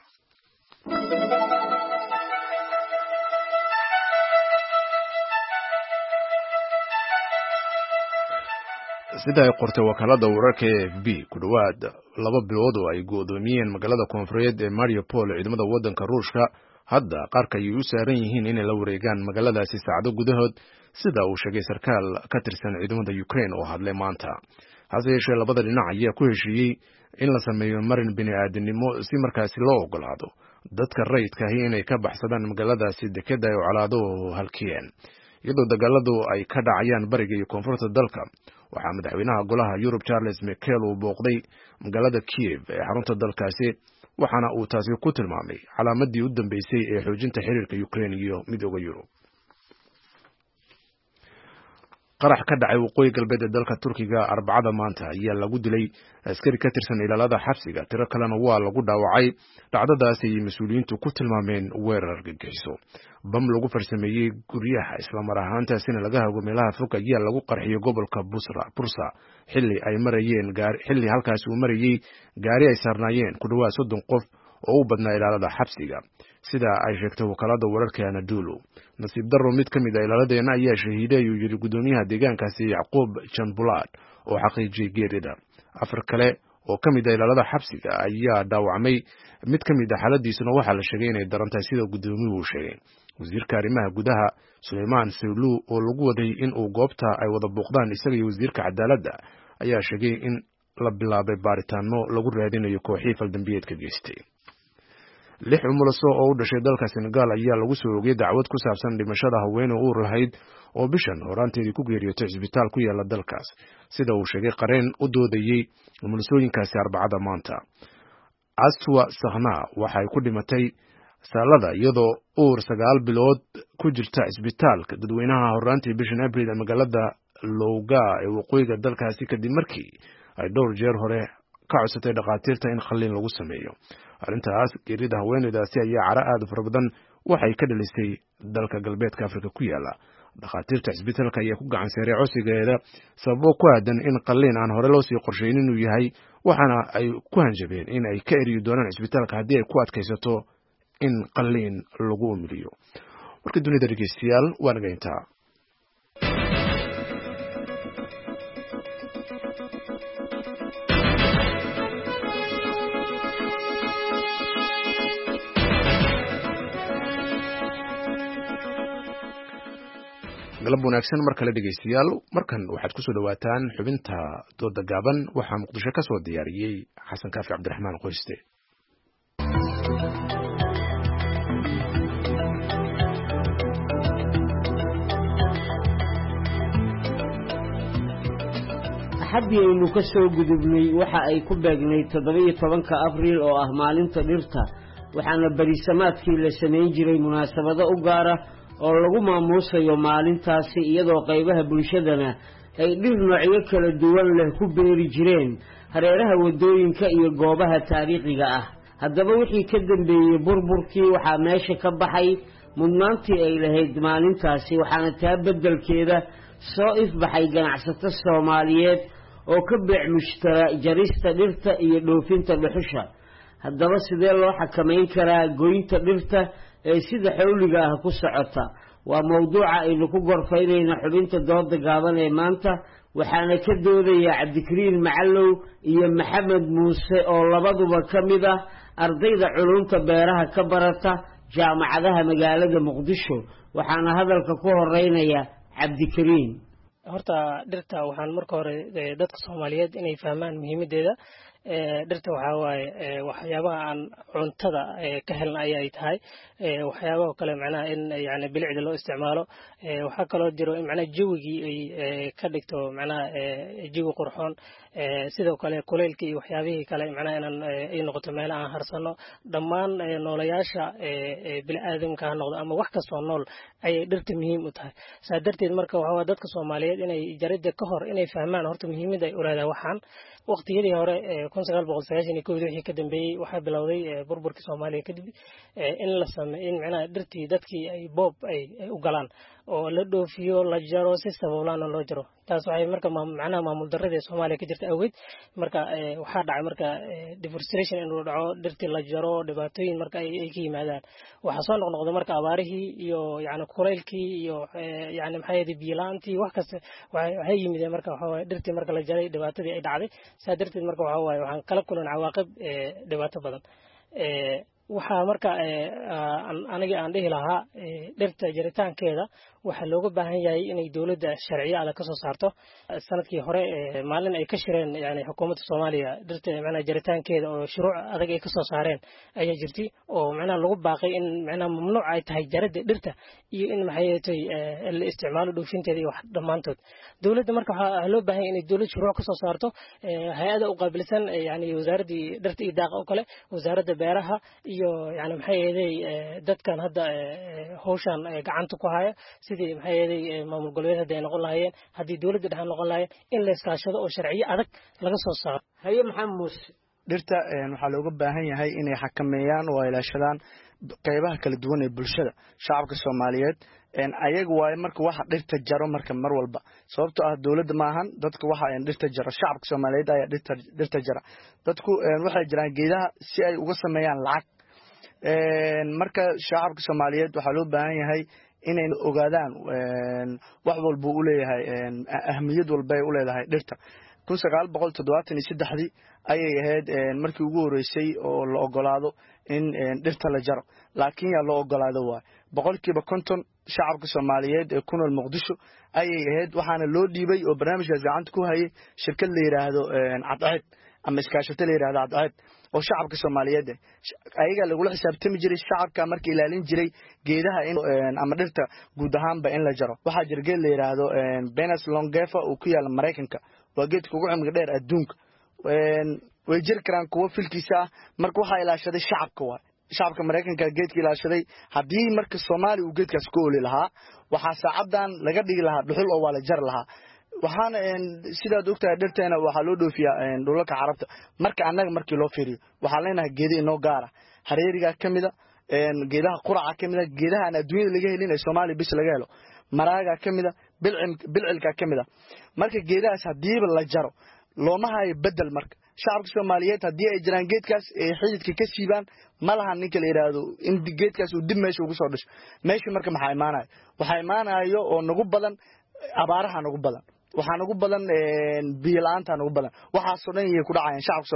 sida ay qortay wakaalada wararka ee AFP ku dhawaad 2 bilood oo ay go'doomiyeen magaalada koonfureed ee Mariupol ciidamada wadanka Ruushka hadda qaarka ay u saaran yihiin inay la wareegaan magaaladaasi saacado gudahood sida uu sheegay sarkaal ka tirsan ciidamada Ukraine oo hadlay maanta. hase yeeshee labada dhinac ayaa ku heshiiyey in la sameeyo marin bini'aadanimo si markaasi loo ogolaado dadka rayidka ah inay ka baxsadaan magaaladaasi dekedda ay colaado halkiyeen iyadoo dagaaladu ay ka dhacayaan bariga iyo koonfurta dalka. waxaa madaxweynaha golaha Yurub Charles Michel uu booqday magaalada Kiev ee xarunta dalkaasi waxaana uu taasi ku tilmaamay calaamadii u dambeysay ee xoojinta xiriirka Ukraine iyo midowga Yurub. qarax ka dhacay waqooyi galbeed ee dalka Turkiga Arbacada maanta ayaa lagu dilay askari ka tirsan ilaalada xabsiga tiro kalena waa lagu dhaawacay. dhacdadaasi ay mas'uuliyiintu ku tilmaameen weerar argagixiso. bam lagu farsameeyay guryaha isla mar ahaantaasina laga hago meelaha fog ayaa lagu qarxiyay gobolka Bursa xilli halkaas uu marayay gaari ay saarnaayeen ku dhawaad 30 qof oo u badnaa ilaalada xabsiga sida ay sheegtay wakaalada wararka Anadolu. nasiib darro mid ka mid ah ilaaladeena ayaa shahiiday ayuu yiri gudoomiyaha deegaankaasi Yacquub Janbulaad oo xaqiijiyay geerida. afar kale oo ka mid ah ilaalada xabsiga ayaa dhaawacmay. mid ka mid ah xaaladiisuna waxaa la sheegay inay darantahay sida gudoomiyuhu sheegay. wasiirka arrimaha gudaha Suleymaan Sawlu oo lagu waday in uu goobta ay wada booqdaan isaga iyo wasiirka cadaaladda ayaa sheegay in la bilaabay baaritaano lagu raadinayo kooxii faldambiyeedka geystay. 6 umuliso oo u dhashay dalka Senegal ayaa lagu soo oogay dacwad ku saabsan dhimashada haweeney uur lahayd oo bishan horaanteedii ku geeriyootay isbitaal ku yaala dalkaas sida uu sheegay qareen u doodayay umulisooyinkaasi Arbacada maanta. Aswa Sakhna waxay ku dhimatay saalada iyadoo uur 9 bilood ku jirta isbitaalka dadweynaha horaantii bishan April ee magaalada Louga ee waqooyiga dalkaasi kadib markii ay dhowr jeer hore ka codsatay dhaqaatiirta in qalliin lagu sameeyo. arrintaas geerida haweeneydaasi ayaa cara aad u fara badan waxay ka dhalisay dalka galbeedka Afrika ku yaala. dhaqaatiirta isbitaalka ayaa ku gacan saaray codsigeeda sababo ku aadan in qalliin aan hore loo sii qorsheynin inuu yahay waxaana ay ku hanjabeen in ay ka eriyo doonaan isbitaalka haddii ay ku adkaysato in qalliin lagu umiliyo. warka dunida dhegeystayaal waa naga intaa. galab wanaagsan mar kale dhegeystayaal markan waxaad ku soo dhawaataan xubinta dooda gaaban waxaa Muqdisho ka soo diyaariyay Xasan Kaafi Cabdiraxmaan Qoyste. haddii aynu ka soo gudubnay waxa ay ku beegnay 17 Abriil oo ah maalinta dhirta waxaana barisamaadkii la sameyn jiray munaasabado u gaar ah oo lagu maamuusayo maalintaasi iyadoo qaybaha bulshadana ay dhir noocyo kala duwan leh ku beeri jireen hareeraha wadooyinka iyo goobaha taariikhiga ah. haddaba wixii ka dambeeyay burburkii waxaa meesha ka baxay mudnaantii ay lahayd maalintaasi waxaana taa beddelkeeda soo ifbaxay ganacsato Soomaaliyeed oo ka beec mushtara jarista dhirta iyo dhoofinta dhuxusha. haddaba sidee loo xakameyn karaa goynta dhirta ee sida xawliga ah ku socota waa mowduuca aynu ku gorfaynayna xubinta dooda gaaban ee maanta waxaana ka doodaya Cabdikariin Macallow iyo Maxamed Muuse oo labaduba ka mid ah ardayda culumta beeraha ka barata jaamacadaha magaalada Muqdisho waxaana hadalka ku horeynaya Cabdikariin. horta dhirta waxaan marka hore dadka Soomaaliyeed inay fahmaan muhiimadeeda dhirta waxaa waaye waxyaabaha aan cuntada ka helna ayay tahay waxyaabaha kale macnaha in yani bilicda loo isticmaalo waxaa kaloo jiro in macnaha jawigii ay ka dhigto macnaha jawi qurxoon sidoo kale kuleylkii iyo waxyaabihii kale macnaha inaan ay noqoto meel aan harsano dhammaan noolayaasha bini'aadamka ha noqdo ama wax kastoo nool ayay dhirta muhiim u tahay saa darteed marka waxaa dadka Soomaaliyeed inay jaridda ka hor inay fahmaan horta muhiimadda ay u leedahay waxaan waqtiyadii hore 1991 wixii ka dambeeyay waxa bilowday burburkii Soomaaliya kadib in la sameeyo in macnaha dhirtii dadkii ay boob ay u galaan oo la dhoofiyo la jaro si sabablaan loo jaro taas waxay marka macnaha maamul darrada Soomaaliya ka jirta awgeed marka waxa dhacay marka deforestation in uu dhaco dhirtii la jaro dhibaatooyin marka ay ka yimaadaan waxa soo noqnoqdo marka abaarihii iyo yani kuleylkii iyo yani maxay biilaantii wax kasta waxay yimideen marka waxa dhirtii marka la jaray dhibaatadii ay dhacday saa darteed marka waxaan kala kulan cawaaqib dhibaato badan waxaa marka aniga aan dhihi lahaa dhirta jaritaankeeda waxa looga baahan yahay inay dawladda sharciyo adag ka soo saarto sanadkii hore maalin ay ka shireen yani xukuumadda Soomaaliya dhirta macnaha jaritaankeeda oo shuruuc adag ay ka soo saareen ayaa jirtay oo macnaha lagu baaqay in macnaha mamnuuc ay tahay jaridda dhirta iyo in maxay tahay la isticmaalo dhoofinteeda iyo wax dhamaantood dawladda marka waxa loo baahan yahay inay dawladda shuruuc ka soo saarto hay'ada u qaabilsan yani wasaaradda dhirta iyo daaqa oo kale wasaaradda beeraha iyo yani maxay yeelay dadkan hadda hawshan gacanta ku haya sidii maxay yeelay maamul goboleedyada ay noqon lahaayeen hadii dawladda dhaxal noqon lahaayeen in la iskaashado oo sharciyo adag laga soo saaro haye maxamed muuse dhirta waxaa looga baahan yahay inay xakameeyaan oo ilaashadaan qaybaha kala duwan ee bulshada shacabka Soomaaliyeed ayaga waay marka waxa dhirta jaro marka mar walba sababtoo ah dawladda ma ahan dadka waxa ay dhirta jaro shacabka Soomaaliyeed ayaa dhirta jara dadku waxay jiraan geedaha si ay uga sameeyaan lacag marka shacabka Soomaaliyeed waxa loo baahan yahay inay ogaadaan wax walba uu leeyahay ahmiyad walba ay u leedahay dhirta 1973 ayay ahayd markii ugu horeysay oo la ogolaado in dhirta la jaro laakiin yaa loo ogolaado waa boqolkiiba 50 shacabka Soomaaliyeed ee ku nool Muqdisho ayay ahayd waxaana loo dhiibay oo barnaamijkaas gacanta ku hayay shirkad la yiraahdo Cadceed ama iskaashato la yiraahdo Cadceed oo shacabka Soomaaliyeed ayaga lagu xisaabtami jiray shacabka markii ilaalin jiray geedaha in ama dhirta guud ahaanba in la jaro waxa jira geed la yiraahdo Venus longifer oo ku yaala Mareykanka waa geedka ugu cimriga dheer adduunka way jir karaan kuwa filkiisa marka waxa ilaashaday shacabka Mareykanka geedka ilaashaday hadii marka Soomaali uu geedkaas ku ooli lahaa waxa saacadan laga dhigi lahaa dhuxul oo wala jar lahaa waxaana sidaad ogtahay dhirteena waxa loo dhoofiyaa dhulalka Carabta marka annaga markii loo fiiriyo waxa leenahay geedo inoo gaara hareeriga kamida geedaha quraca kamida geedaha aan adduunyada laga helin ee Soomaali bis laga helo maraaga kamida bilcilka kamida marka geedahaas hadiiba la jaro looma hayo bedel marka shacabka Soomaaliyeed hadii ay jiraan geedkaas ee xididka ka siibaan malaha ninka la yiraahdo in geedkaas uu dib meesha ugu soo dhasho meesha marka waxa imaanayo oo nagu badan abaaraha nagu badan waxaan ugu badan biilaanta ugu badan waxa soo dhan ku dhacayaan shacabka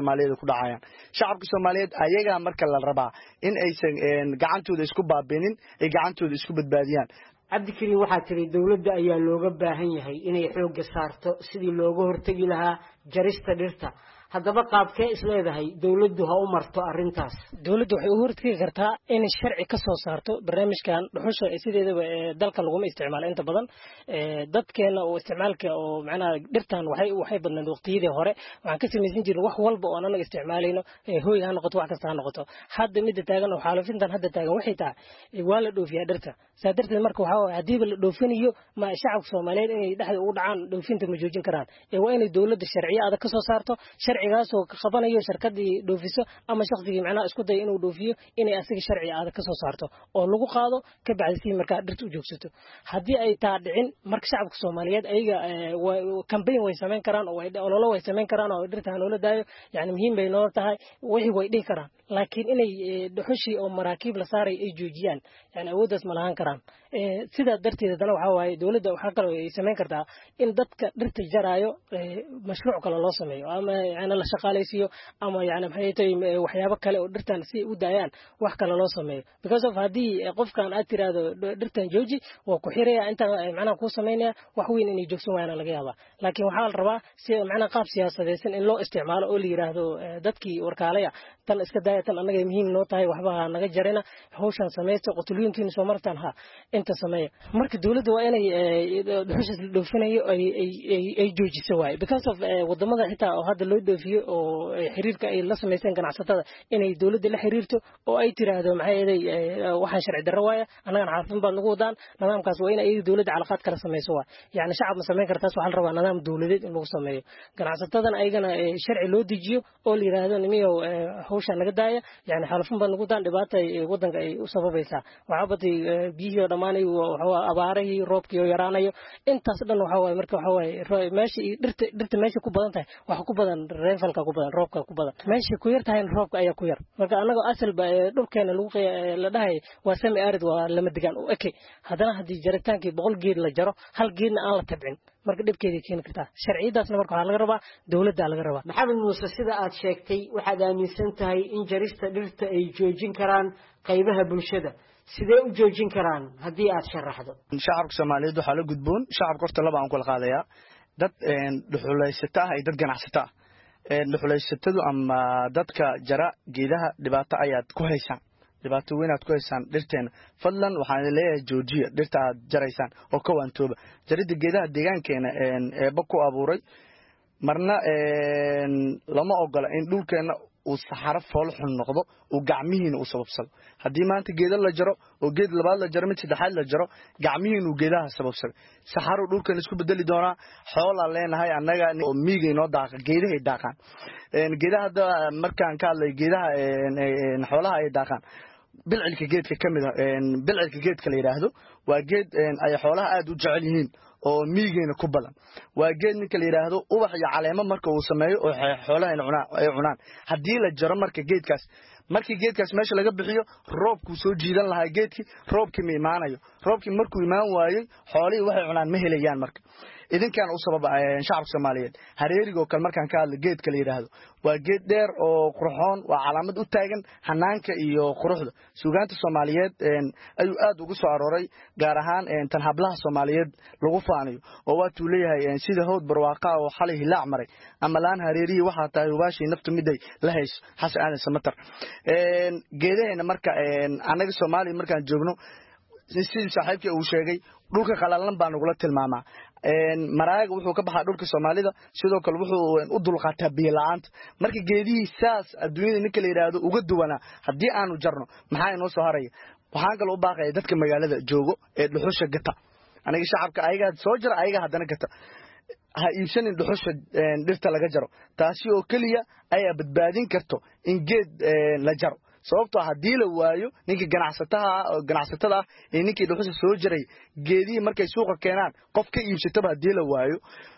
Soomaaliyeed ayaga marka la rabaa in aysan gacantooda isku baabinin ay gacantooda isku badbaadiyaan cabdikariin waxaa tiri dawladda ayaa looga baahan yahay inay xoog saarto sidii looga hortagi lahaa jarista dhirta haddaba qaabkee isleedahay dawladdu ha u marto arintaas dawladdu waxay u hortagi kartaa in sharci ka soo saarto barnaamijkan dhuxusha sideedaba dalka lagu isticmaalo inta badan dadkeena oo isticmaalka oo macnaha dhirtan waxay badnaan waqtiyadii hore waxaan ka sameeysan jirnay wax walba oo anaga isticmaalayno hooy ha noqoto wax kasta ha noqoto hadda mid taagan oo xaalufintan hadda taagan waxay tahay waa la dhoofiyaa dhirta saadarteed marka waxa hadii la dhoofinayo ma shacabka Soomaaliyeed inay dhaxda ugu dhacaan dhoofinta ma joojin karaan waa inay dawladda sharciyo adag ka soo saarto sharcigaas oo ka qabanayo shirkadii dhoofiso ama shakhsigii macnaha isku day inuu dhoofiyo inay asiga sharci adag ka soo saarto oo lagu qaado ka bacdi marka dhirtu u joogsato hadii ay taa dhicin marka shacabka Soomaaliyeed ayaga campaign way sameyn karaan oo ololo way sameyn karaan oo dhirta loo daayo yani muhiim bay noo tahay wixii way dhigi karaan laakiin inay dhuxushi oo maraakiib la saaray ay joojiyaan yani awoodaas ma lahan karaan sida darteed dana waxa waaye dawladda waxa kale ay sameyn kartaa in dadka dhirta jaraayo mashruuc kale loo sameeyo ama yani yani la shaqaalaysiiyo ama yani maxay tahay waxyaabo kale oo dhirtan si u daayaan wax kale loo sameeyo because of haddii qofkan aad tiraahdo dhirtan jooji waa ku xiraya inta macnaha ku sameynaya wax weyn inay joogsan waayaan laga yaabaa laakiin waxaa la rabaa si macnaha qaab siyaasadeysan in loo isticmaalo oo la yiraahdo dadkii warkaalaya tan iska daaya tan anaga muhiim noo tahay waxba naga jarina hawshan sameeyto qotulooyinkiina soo martaan ha inta sameeya marka dawladda waa inay dhuxusha dhoofinayo ay joojiso waay because of wadamada xitaa oo hadda loo dhoofiyo oo xiriirka ay la sameeyeen ganacsatada inay dawladda la xiriirto oo ay tiraahdo maxay eeday waxaan sharci darro waaya anaga xaafin baan lagu wadaan nidaamkaas waa inay dawladda calaqaad kala sameeyso waay yani shacab ma sameyn kartaas waxa la rabaa nidaam dawladeed in lagu sameeyo ganacsatadan ayagana sharci loo dejiyo oo la yiraahdo nimiyo hawshan laga daaya yani xalafin baan lagu daan dhibaato wadanka ay u sababaysaa waxa batay biyihii dhamaanay waxa abaarihii roobkii oo yaraanayo intaas dhan waxa waay marka waxa waay meesha dhirta meesha ku badan tahay waxa ku badan rainfalka ku badan roobka ku badan meesha ku yar tahay roobka ayaa ku yar marka anaga asal ba dhulkeena lagu la dhahay waa sami arid waa lama degaan oo okay hadana hadii jaritaankii 100 geed la jaro hal geedna aan la tabcin marka dhibkeeda keeni kartaa sharciyadaasna marka waxa laga rabaa dawladda laga rabaa maxamed muuse sida aad sheegtay waxaad aaminsan tahay in jarista dhirta ay joojin karaan qaybaha bulshada sidee u joojin karaan haddii aad sharaxdo shacabka Soomaaliyeed waxa la gudboon shacabka horta laba aan kula qaadayaa dad dhuxulaysata ah iyo dad ganacsata ah dhuxulaysatadu ama dadka jara geedaha dhibaato ayaad ku haysaan dhibaato weyn aad ku haysaan dhirteena fadlan waxaan leeyahay joojiya dhirta aad jaraysaan oo ka waantooba jarida geedaha deegaankeena eeba ku abuuray marna lama ogola in dhulkeena uu saxaro fool xun noqdo uu gacmihiina u sababsado haddii maanta geeda la jaro oo geed labaad la jaro mid saddexaad la jaro gacmihiina uu geedaha sababsado saxaro dhulkeena isku bedeli doonaa xoolaa leenahay annaga oo miigay noo daaqa geedahay daaqaan geedaha hadda markaan ka hadlay geedaha xoolaha ay daaqaan bilcilka geedka ka mid ah bilcilka geedka la yiraahdo waa geed ay xoolaha aad u jecel yihiin oo miigayna ku badan waa geed ninka la yiraahdo ubax iyo caleemo marka uu sameeyo oo xoolaha ay cunaan haddii la jaro marka geedkaas markii geedkaas meesha laga bixiyo roobku soo jiidan lahaa geedkii roobkii ma imaanayo roobkii markuu imaan waayay xoolihii waxay cunaan ma helayaan marka idinkan u sabab shacabka Soomaaliyeed hareeriga oo kale markaan ka hadlo geedka la yiraahdo waa geed dheer oo qurxoon waa calaamad u taagan hanaanka iyo quruxda suugaanta Soomaaliyeed ayuu aad ugu soo arooray gaar ahaan tan hablaha Soomaaliyeed lagu faanayo oo waa tuu leeyahay sida hawd barwaaqa oo xalay hilaac maray ama laan hareeriyi waxa tahay ubaashii naftu miday la hayso xasan aadan samatar geedaheena marka anaga Soomaaliya markaan joogno sidii saaxiibkii uu sheegay dhulka qalalan baan ugu la tilmaamaa maraaga wuxuu ka baxaa dhulka Soomaalida sidoo kale wuxuu u dulqaataa biyo la'aanta marka geedihii saas adduunyada ninka la yiraahdo uga duwana haddii aanu jarno maxaa inoo soo haraya waxaan kale u baaqayaa dadka magaalada joogo ee dhuxusha gata aniga shacabka ayaga soo jira ayaga haddana gata ha iibsanin dhuxusha dhirta laga jaro taasi oo kaliya ayaa badbaadin karto in geed la jaro sababtoo haddii la waayo ninka ganacsatada ah ee ninkii dhuxusha soo jiray geedihii markay suuqa keenaan qof ka iibsataba haddii la waayo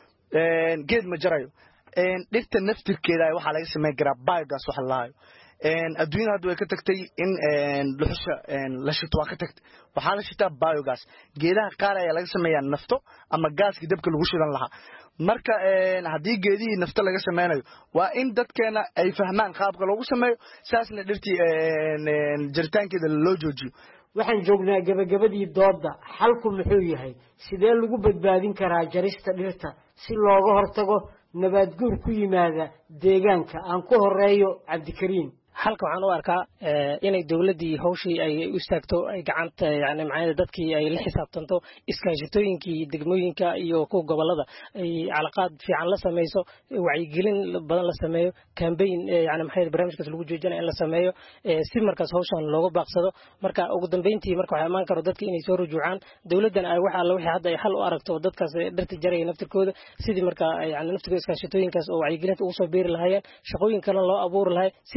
geed ma jarayo dhirta naftirkeeda waxaa laga samayn karaa biogas waxa la lahayo adduunyada hadda way ka tagtay in dhuxusha la shito waa ka tagtay waxaa la shitaa biogas geedaha qaar ayaa laga sameeyaa nafto ama gaaskii dabka lagu shidan lahaa marka haddii geedihii nafto laga sameynayo waa in dadkeena ay fahmaan qaabka loogu sameeyo saasna dhirtii jaritaankeeda loo joojiyo waxaan joognaa gabagabadii dooda xalku muxuu yahay sidee lagu badbaadin karaa jarista dhirta si looga hortago nabaad guur ku yimaada deegaanka aan ku horeeyo Cabdikariin halka waxaan u arkaa inay dawladii hawshii ay u istaagto ay gacanta yani macnaheedu dadkii ay la xisaabtanto iskaashatooyinkii degmooyinka iyo kuwa gobolada ay calaqaad fiican la sameeyso wacyigelin badan la sameeyo campaign yani maxay barnaamijkaas lagu joojinayo in la sameeyo si markaas hawshan looga baaqsado marka ugu dambeyntii marka waxa imaan karo dadka inay soo rujuucaan dawladdan ay waxa la wixii hadda ay xal u aragto dadkaas dhirta jaraya naftirkooda sidii marka yani naftirkooda iskaashatooyinkaas oo wacyigelinta ugu soo beeri lahaayeen shaqooyin kale loo abuuri lahaay sida aan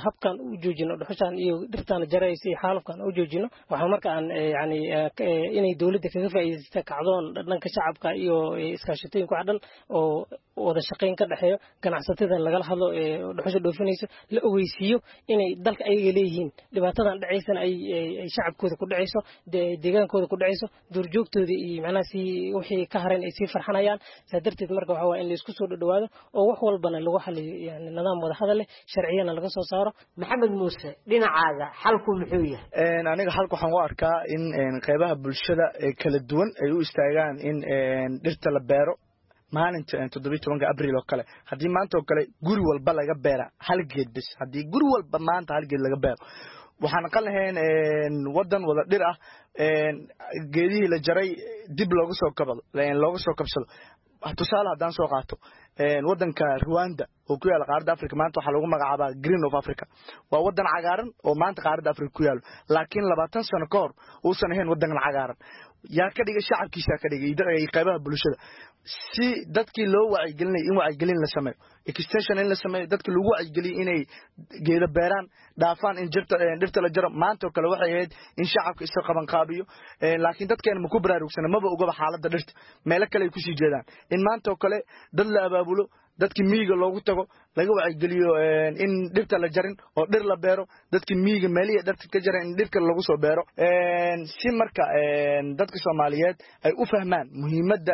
habkan u joojino dhuxushan iyo dhirtan jaraysa iyo xaalufkan u joojino waxaan marka aan yani inay dawladda kaga faa'iideysato kacdoon dhanka shacabka iyo iskaashatooyinka wax dhan oo wada shaqayn ka dhaxeeyo ganacsatada lagala hadlo dhuxusha dhoofinaysa la ogeysiiyo inay dalka ayaga leeyihiin dhibaatadan dhacaysana ay shacabkooda ku dhacayso deegaankooda ku dhacayso duurjoogtooda iyo macnaha si wixii ka hareen ay sii farxanayaan saa darteed marka waxaa waa in la isku soo dhawaado oo wax walbana lagu xaliyo yani nidaam wada hadal leh sharciyana laga soo saaro. maxamed muuse dhinacaaga xalku muxuu yahay? aniga xalku waxaan u arkaa in qaybaha bulshada ee kala duwan ay u istaagaan in dhirta la beero maalinta 17 abriil oo kale haddii maanta oo kale guri walba laga beera hal geed bis haddii guri walba maanta hal geed laga beero waxaan aqal lahayn wadan wada dhir ah geedihii la jaray dib loogu soo kabsado tusaale haddaan soo qaato wadanka Rwanda oo ku yaala qaaradda Afrika maanta waxa lagu magacaabaa Green of Africa waa wadan cagaaran oo maanta qaaradda Afrika ku yaalo laakiin 20 sano ka hor uusan ahayn wadan cagaaran yaa ka dhigay shacabkiisa ka dhigay qaybaha bulshada si dadkii loo wacyigelinay in wacyigelin la sameeyo extension in la sameeyo dadkii lagu wacyigeliyay inay geedo beeraan dhaafaan in dhirta la jaro maanta oo kale waxay ahayd in shacabka iska qaban qaabiyo laakiin dadkeena ma ku baraarugsana maba uga xaaladda dhirta meel kale ay ku sii jeedaan in maanta oo kale dad la abaabulo dadkii miyiga loogu tago laga wacyigeliyo in dhirta la jarin oo dhir la beero dadkii miyiga meelihi dhirta ka jaran in dhirka lagu soo beero si marka dadka Soomaaliyeed ay u fahmaan muhiimadda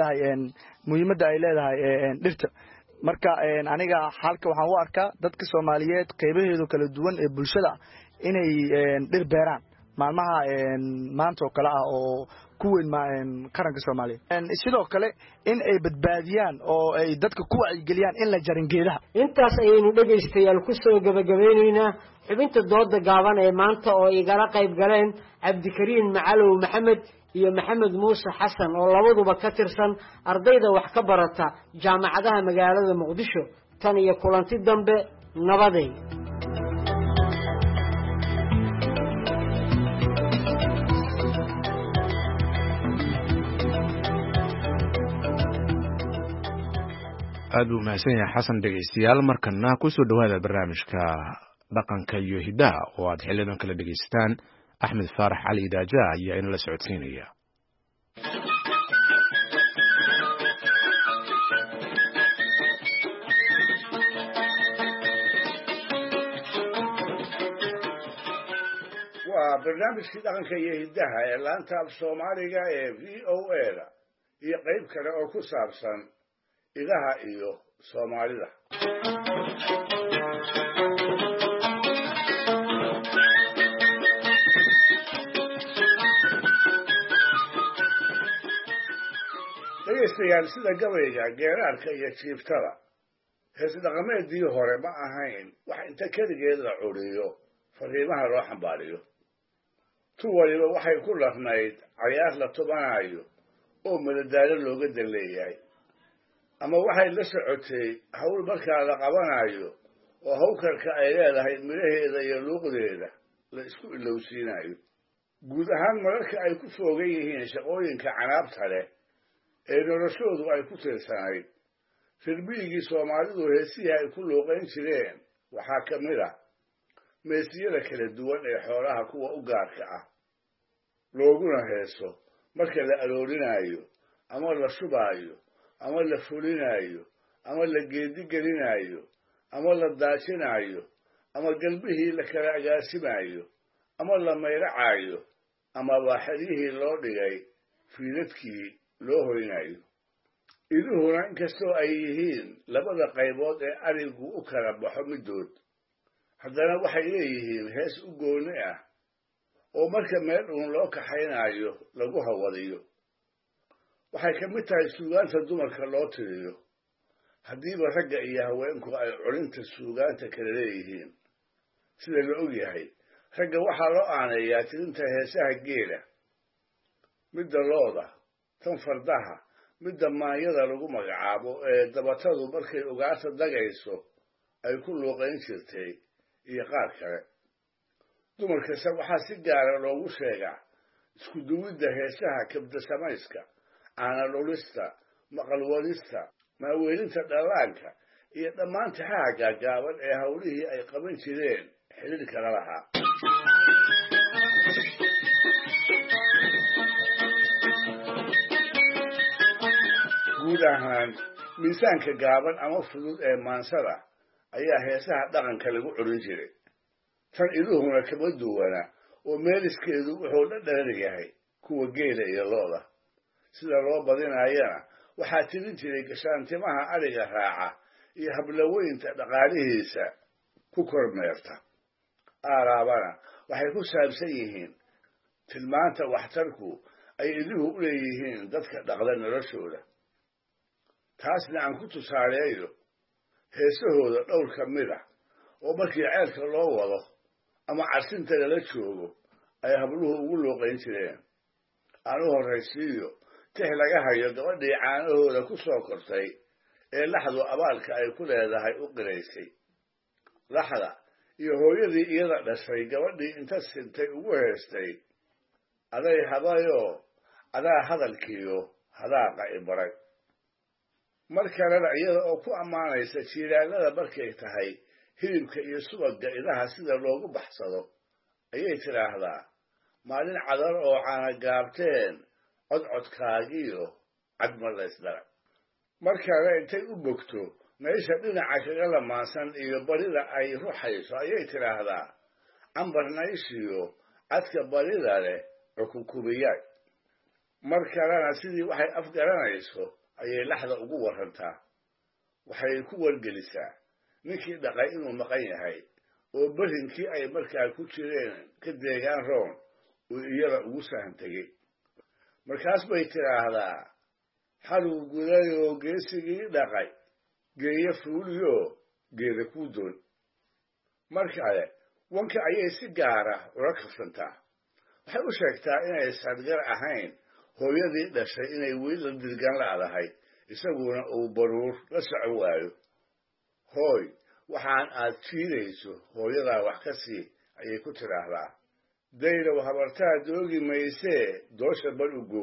ay leedahay dhirta marka aniga halka waxaan u arkaa dadka Soomaaliyeed qaybaheedu kala duwan ee bulshada inay dhir beeraan maalmaha maanta oo kale ah oo ku weyn qaranka Soomaaliya sidoo kale in ay badbaadiyaan oo ay dadka ku wacyigeliyaan in la jarin geedaha. intaas ayaynu dhageystayaal ku soo gabagabaynaynaa xubinta dooda gaaban ee maanta oo igala qayb galeen Cabdikariin Macalow Maxamed iyo Maxamed Muuse Xasan oo labaduba ka tirsan ardayda wax ka barata jaamacadaha magaalada Muqdisho tan iyo kulanti dambe nabaday. aad buu mahadsan yahay xasan dhegeystayaal markana ku soo dhawaada barnaamijka dhaqanka iyo hidaha oo aad xilidan kala dhegeystaan axmed faarax cali daaja ayaa inala socodsiinaya. waa barnaamijkii dhaqanka iyo hidaha ee laanta af Soomaaliga ee VOA iyo qayb kale oo ku saabsan ilaha iyo Soomaalida. dhegeystayaal sida gabayga geeraarka iyo jiiftada hees dhaqameedii hore ma ahayn wax inta keligeed la curiyo fariimaha loo xambaariyo tu waliba waxay ku larnayd cayaar la tubanayo oo madadaalo looga dan leeyahay ama waxay la socotay hawl markaa la qabanayo oo hawkarka ay leedahay midhaheeda iyo luuqdeeda la isku ilowsiinayo guud ahaan mararka ay ku foogan yihiin shaqooyinka canaabta leh ee noloshoodu ay ku tirsanayd firmiyigii Soomaalidu heesihii ay ku luuqayn jireen waxaa ka mid ah meesiyada kala duwan ee xoolaha kuwa u gaarka ah looguna heeso marka la aroorinayo ama la shubaayo ama la fulinayo ama la geedi gelinayo ama la daajinayo ama galbihii la kala agaasimayo ama la mayracayo ama waaxadihii loo dhigay fiidadkii loo hoynayo iduhuna inkastoo ay yihiin labada qaybood ee arigu u kala baxo midood haddana waxay leeyihiin hees u gooni ah oo marka meel uun loo kaxaynayo lagu hawadiyo waxay ka mid tahay suugaanta dumarka loo tiriyo haddiiba ragga iyo haweenku ay culinta suugaanta kala leeyihiin sida la og yahay ragga waxaa loo aaneeyaa tirinta heesaha geela midda looda tan fardaha midda maanyada lagu magacaabo ee dabatadu markay ugaarta dagayso ay ku luuqayn jirtay iyo qaar kale dumarkase waxaa si gaara loogu sheegaa isku duwidda heesaha kabda samayska caana dhulista maqal wadista maaweelinta dhallaanka iyo dhammaan tixaha gaagaaban ee hawlihii ay qaban jireen xidhiir kala lahaa. guud ahaan miisaanka gaaban ama fudud ee maansada ayaa heesaha dhaqanka lagu curin jiray. tan iduhuna kama duwana oo meeliskeedu wuxuu la dherer yahay kuwa geela iyo looda. sida loo badinayana waxaa tirin jiray gashaantimaha ariga raaca iyo hablaweynta dhaqaalihiisa ku kormeerta. aaraabana waxay ku saabsan yihiin tilmaanta waxtarku ay iduhu u leeyihiin dadka dhaqda noloshooda. taasna aan ku tusaaleeyo heesahooda dhowr ka mid ah oo markii ceelka loo wado ama carsinta lala joogo ay habluhu ugu looqayn jireen. aan u horraysiiyo tix laga hayo gabadhii caanahooda ku soo kortay ee laxdu abaalka ay ku leedahay u qiraysay. laxda iyo hooyadii iyada dhashay gabadhii inta sintay ugu heestay aday habayoo adaa hadalkiiyo hadaaqa i baray. mar kalena iyada oo ku ammaanaysa jiilaalada markay tahay hilibka iyo subagga idaha sida loogu baxsado ayay tidhaahdaa maalin cadar oo caana gaabteen codcodkaagiyo cadma laysdara. mar kale intay u bogto meesha dhinaca kaga lamaansan iyo barida ay ruxayso ayay tidhaahdaa cambarnayshiyo cadka barida leh cukunkubiyaay. mar kalena sidii waxay afgaranayso ayay laxda ugu warantaa. waxay ku wargelisaa ninkii dhaqay inuu maqan yahay oo berinkii ay markaa ku jireen ka deegaan roon uu iyada ugu sahan tegey. markaas bay tidhaahdaa xaluu gudayoo geesigii dhaqay geeyo fuuliyo geeda kuu doon. mar kale wanka ayay si gaara ula kafsantaa. waxay u sheegtaa inay sadgar ahayn hooyadii dhashay inay weli la dirgan la'dahay isaguna uu baruur la socon waayo. hooy waxaan aad jiidayso hooyadaa wax ka sii ayay ku tidhaahdaa. daylow habartaa doogi maysee doosha bal ugo.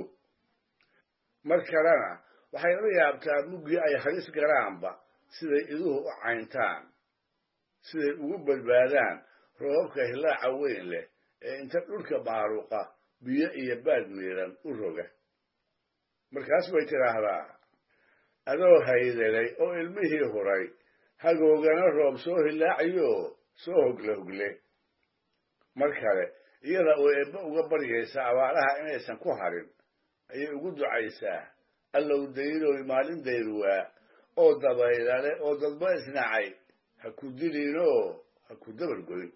mar kalena waxay la yaabtaa muggii ay halis garaanba siday iduhu u cayntaan, siday ugu badbaadaan roobabka hilaaca weyn leh ee inta dhulka maaruqa biyo iyo baad miiran u roga. markaas bay tidhaahdaa adoo haydelay oo ilmihii huray hagoogana roob soo hilaacayo soo hogle hogle. mar kale iyada oo eebbe uga baryaysa abaaraha inaysan ku harin ayay ugu ducaysaa allow dayroy maalin dayruwaa oo dabaylale oo dadba isnacay ha ku dilinoo ha ku dabargoyn.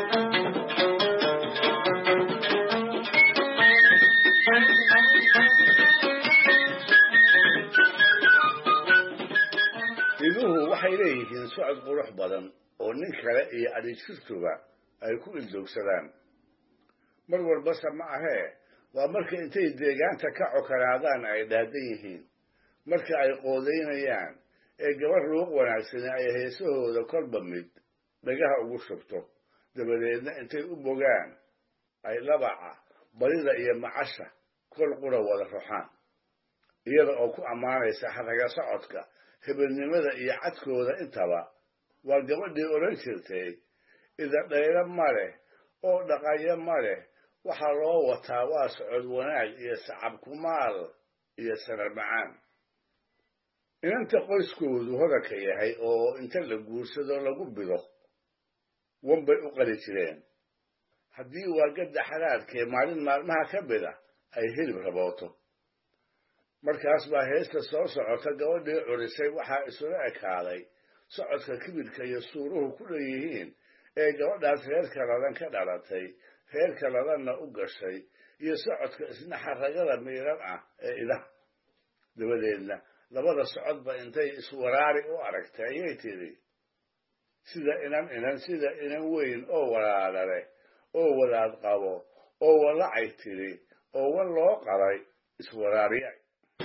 iduhu waxay leeyihiin socod qurux badan oo nin kale iyo adhijirtuba ay ku ildoogsadaan. mar walbase ma ahee waa marka intay deegaanta ka cokanaadaan ay dhaadan yihiin. marka ay qoodaynayaan ee gabar luuq wanaagsani ay heesahooda kolba mid dhagaha ugu shubto dabadeedna intay u bogaan ay labaca barida iyo macasha kol qura wada ruxaan iyada oo ku ammaanaysa xaraga socodka hebelnimada iyo cadkooda intaba. waa gabadhii odhan jirtay ida dhaylo ma leh oo dhaqayo ma leh waxaa loo wataa waa socod wanaag iyo sacab kumaal iyo sanar macaan. inanta qoyskoodu hodanka yahay oo inta la guursado lagu bido wan bay u qali jireen. haddii waa gadda xalaadkee maalin maalmaha ka mida ay hilib rabooto. markaas baa heesta soo socota gabadhii curisay waxaa isula ekaaday socodka kibirka iyo suuruhu ku leeyihiin ee gabadhaas reerka ladan ka dhalatay reerka ladanna u gashay iyo socodka isna xaragada miiran ah ee idaha. dabadeedna labada socodba intay iswaraari u aragtay ayay tidhi sida inan weyn oo walaala leh oo wadaad qabo oo walacay tidhi oo wan loo qalay iswaraariyay.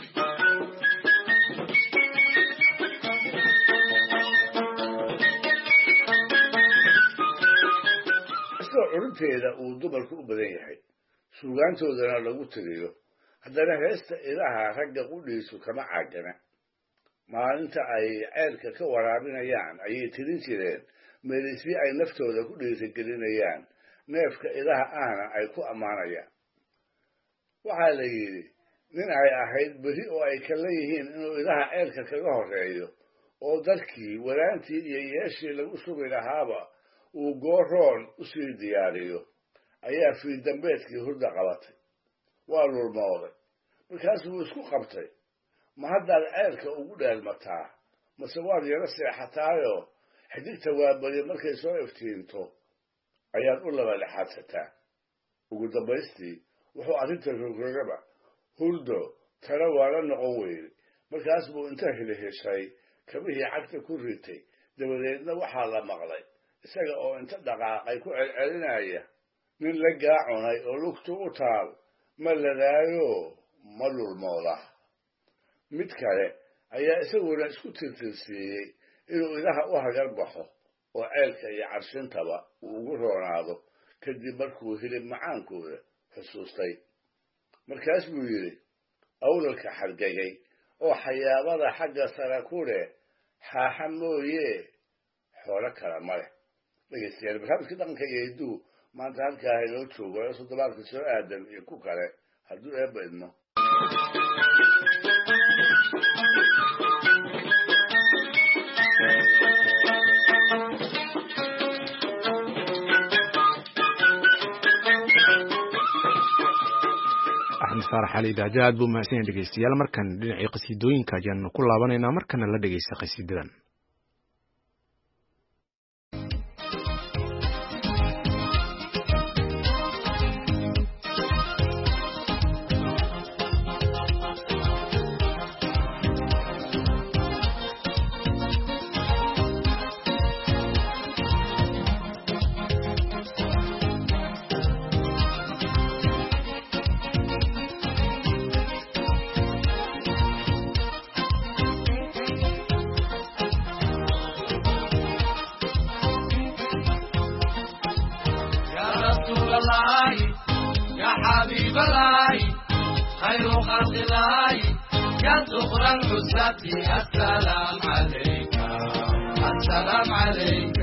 kastoo curinteeda uu dumarku u badan yahay suugaantoodana lagu tiriyo haddana heesta idaha ragga qudhiisu kama caagana. maalinta ay ceelka ka waraabinayaan ayay tirin jireen meelisyo ay naftooda ku dhiirigelinayaan neefka idaha ahna ay ku ammaanayaan. waxaa la yidhi nin ay ahayd berri oo ay kala yihiin inuu idaha ceelka kaga horreeyo oo dadkii walaantii iyo yeeshii lagu sugi lahaaba uu gooroon u sii diyaariyo ayaa fiidambeedkii hurda qabatay. waa lulmooday. markaasuu isku qabtay, ma haddaad ceelka ugu dheelmataa mase waad yaro seexataayoo xidigta waabari markay soo iftiinto ayaad u laba lexaadsataa. ugu dambaystii wuxuu arrinta rogrogaba hurdo tana waa la noqon weyday. markaas buu inta hiliheshay kabihii cagta ku ritay. dabadeedna waxaa la maqlay isaga oo inta dhaqaaqay ku celcelinaya, nin la gaacunay oo lugtu u taal ma ladaayo ma lulmooda. mid kale ayaa isaguna isku tirtirsiiyey inuu idaha u hagar baxo oo ceelka iyo carshintaba uu ugu roonaado kadib markuu hilib macaankooda xusuustay. markaas buu yidhi, awlalka xargagay oo xayaabada xagga sare ku leh xaaxa mooye xoolo kale ma leh. dhegeystayaal, barnaamijka dhaqanka iyo hidduu maanta halkaa inoo joogo ee toddobaadka soo aadan iyo ku kale hadduu eebba idmo. axmed faarax cali idaaja aad buu mahadsan yahay dhegeystayaal. markan dhinacii qasiidooyinka ayaanu ku laabanaynaa. markana la dhegeysta qasiidadan. السلام عليك السلام عليك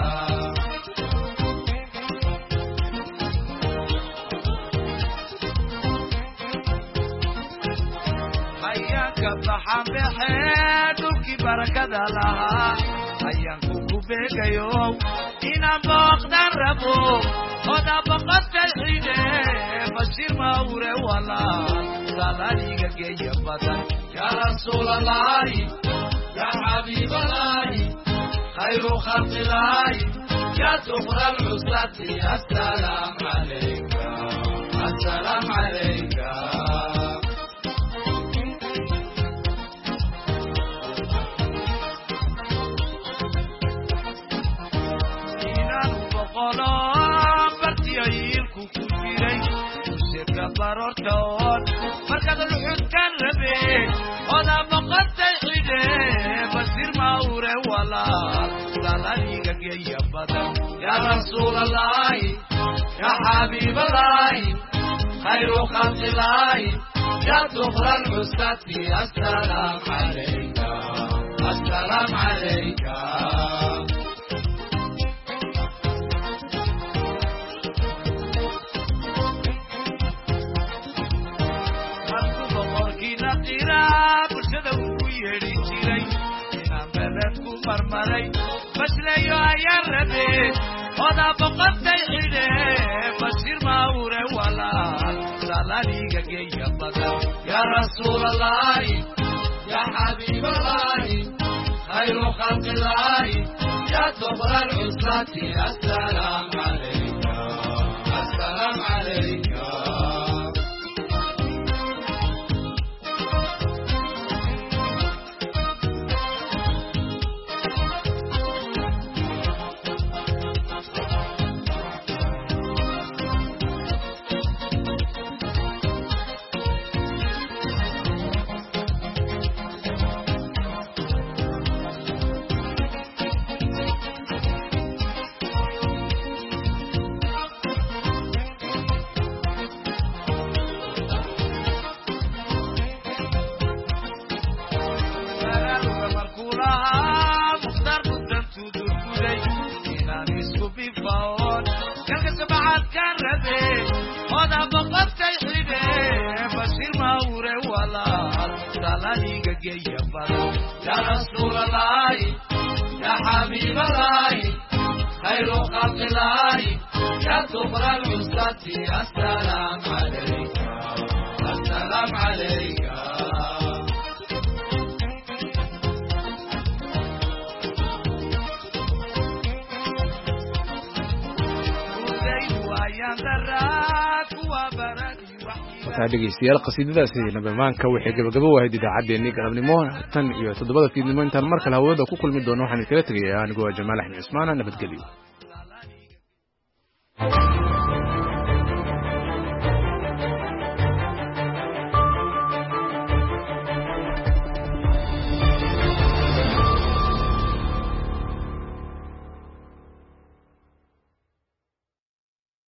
حياك الضحى بحياتك بركة لها حياك بك يوم إن بقدر ربو خدا بقت الحين بشير ما أوري ولا سلاليك جي بدن يا رسول الله يا حبيب الله خير خلق الله يا سفر العسرة السلام عليك السلام عليك barortoon markaad luxudkan rabe oda boqotay xide basir maure walaal salaliga geeya badan ya rasuul allahi ya xabiib allahi khayru khalqi allahi ya dukhra alxusati assalaam calayka assalaam calayka marmaray basleeyo ayaan rabe oda boqotay xidhe basir maure walaal salaliga geeya badan ya rasuul allahi ya xabiib allahi khayru khalqi allahi ya dukhra alcusrati assalaam calayka assalaam calayka maxaad ka rabe oda boqortay xidhe bashir mawre walaal salaniga geeya badan ya rasuulalaahi ya xabiibalaahi khayru khalqilaahi ya dubra lcusati assalaam calayka assalaam calayka wataa dhegeystayaal qasiidadaasi nabamaanka waxay gabagabo wahayd idaacaddeenii galabnimo tan iyo 7 fiidnimo intaan mar kale hawada ku kulmi doono waxaan iskala tegayaa anigoo Jamaal Axmed Cismaan nabadgelyo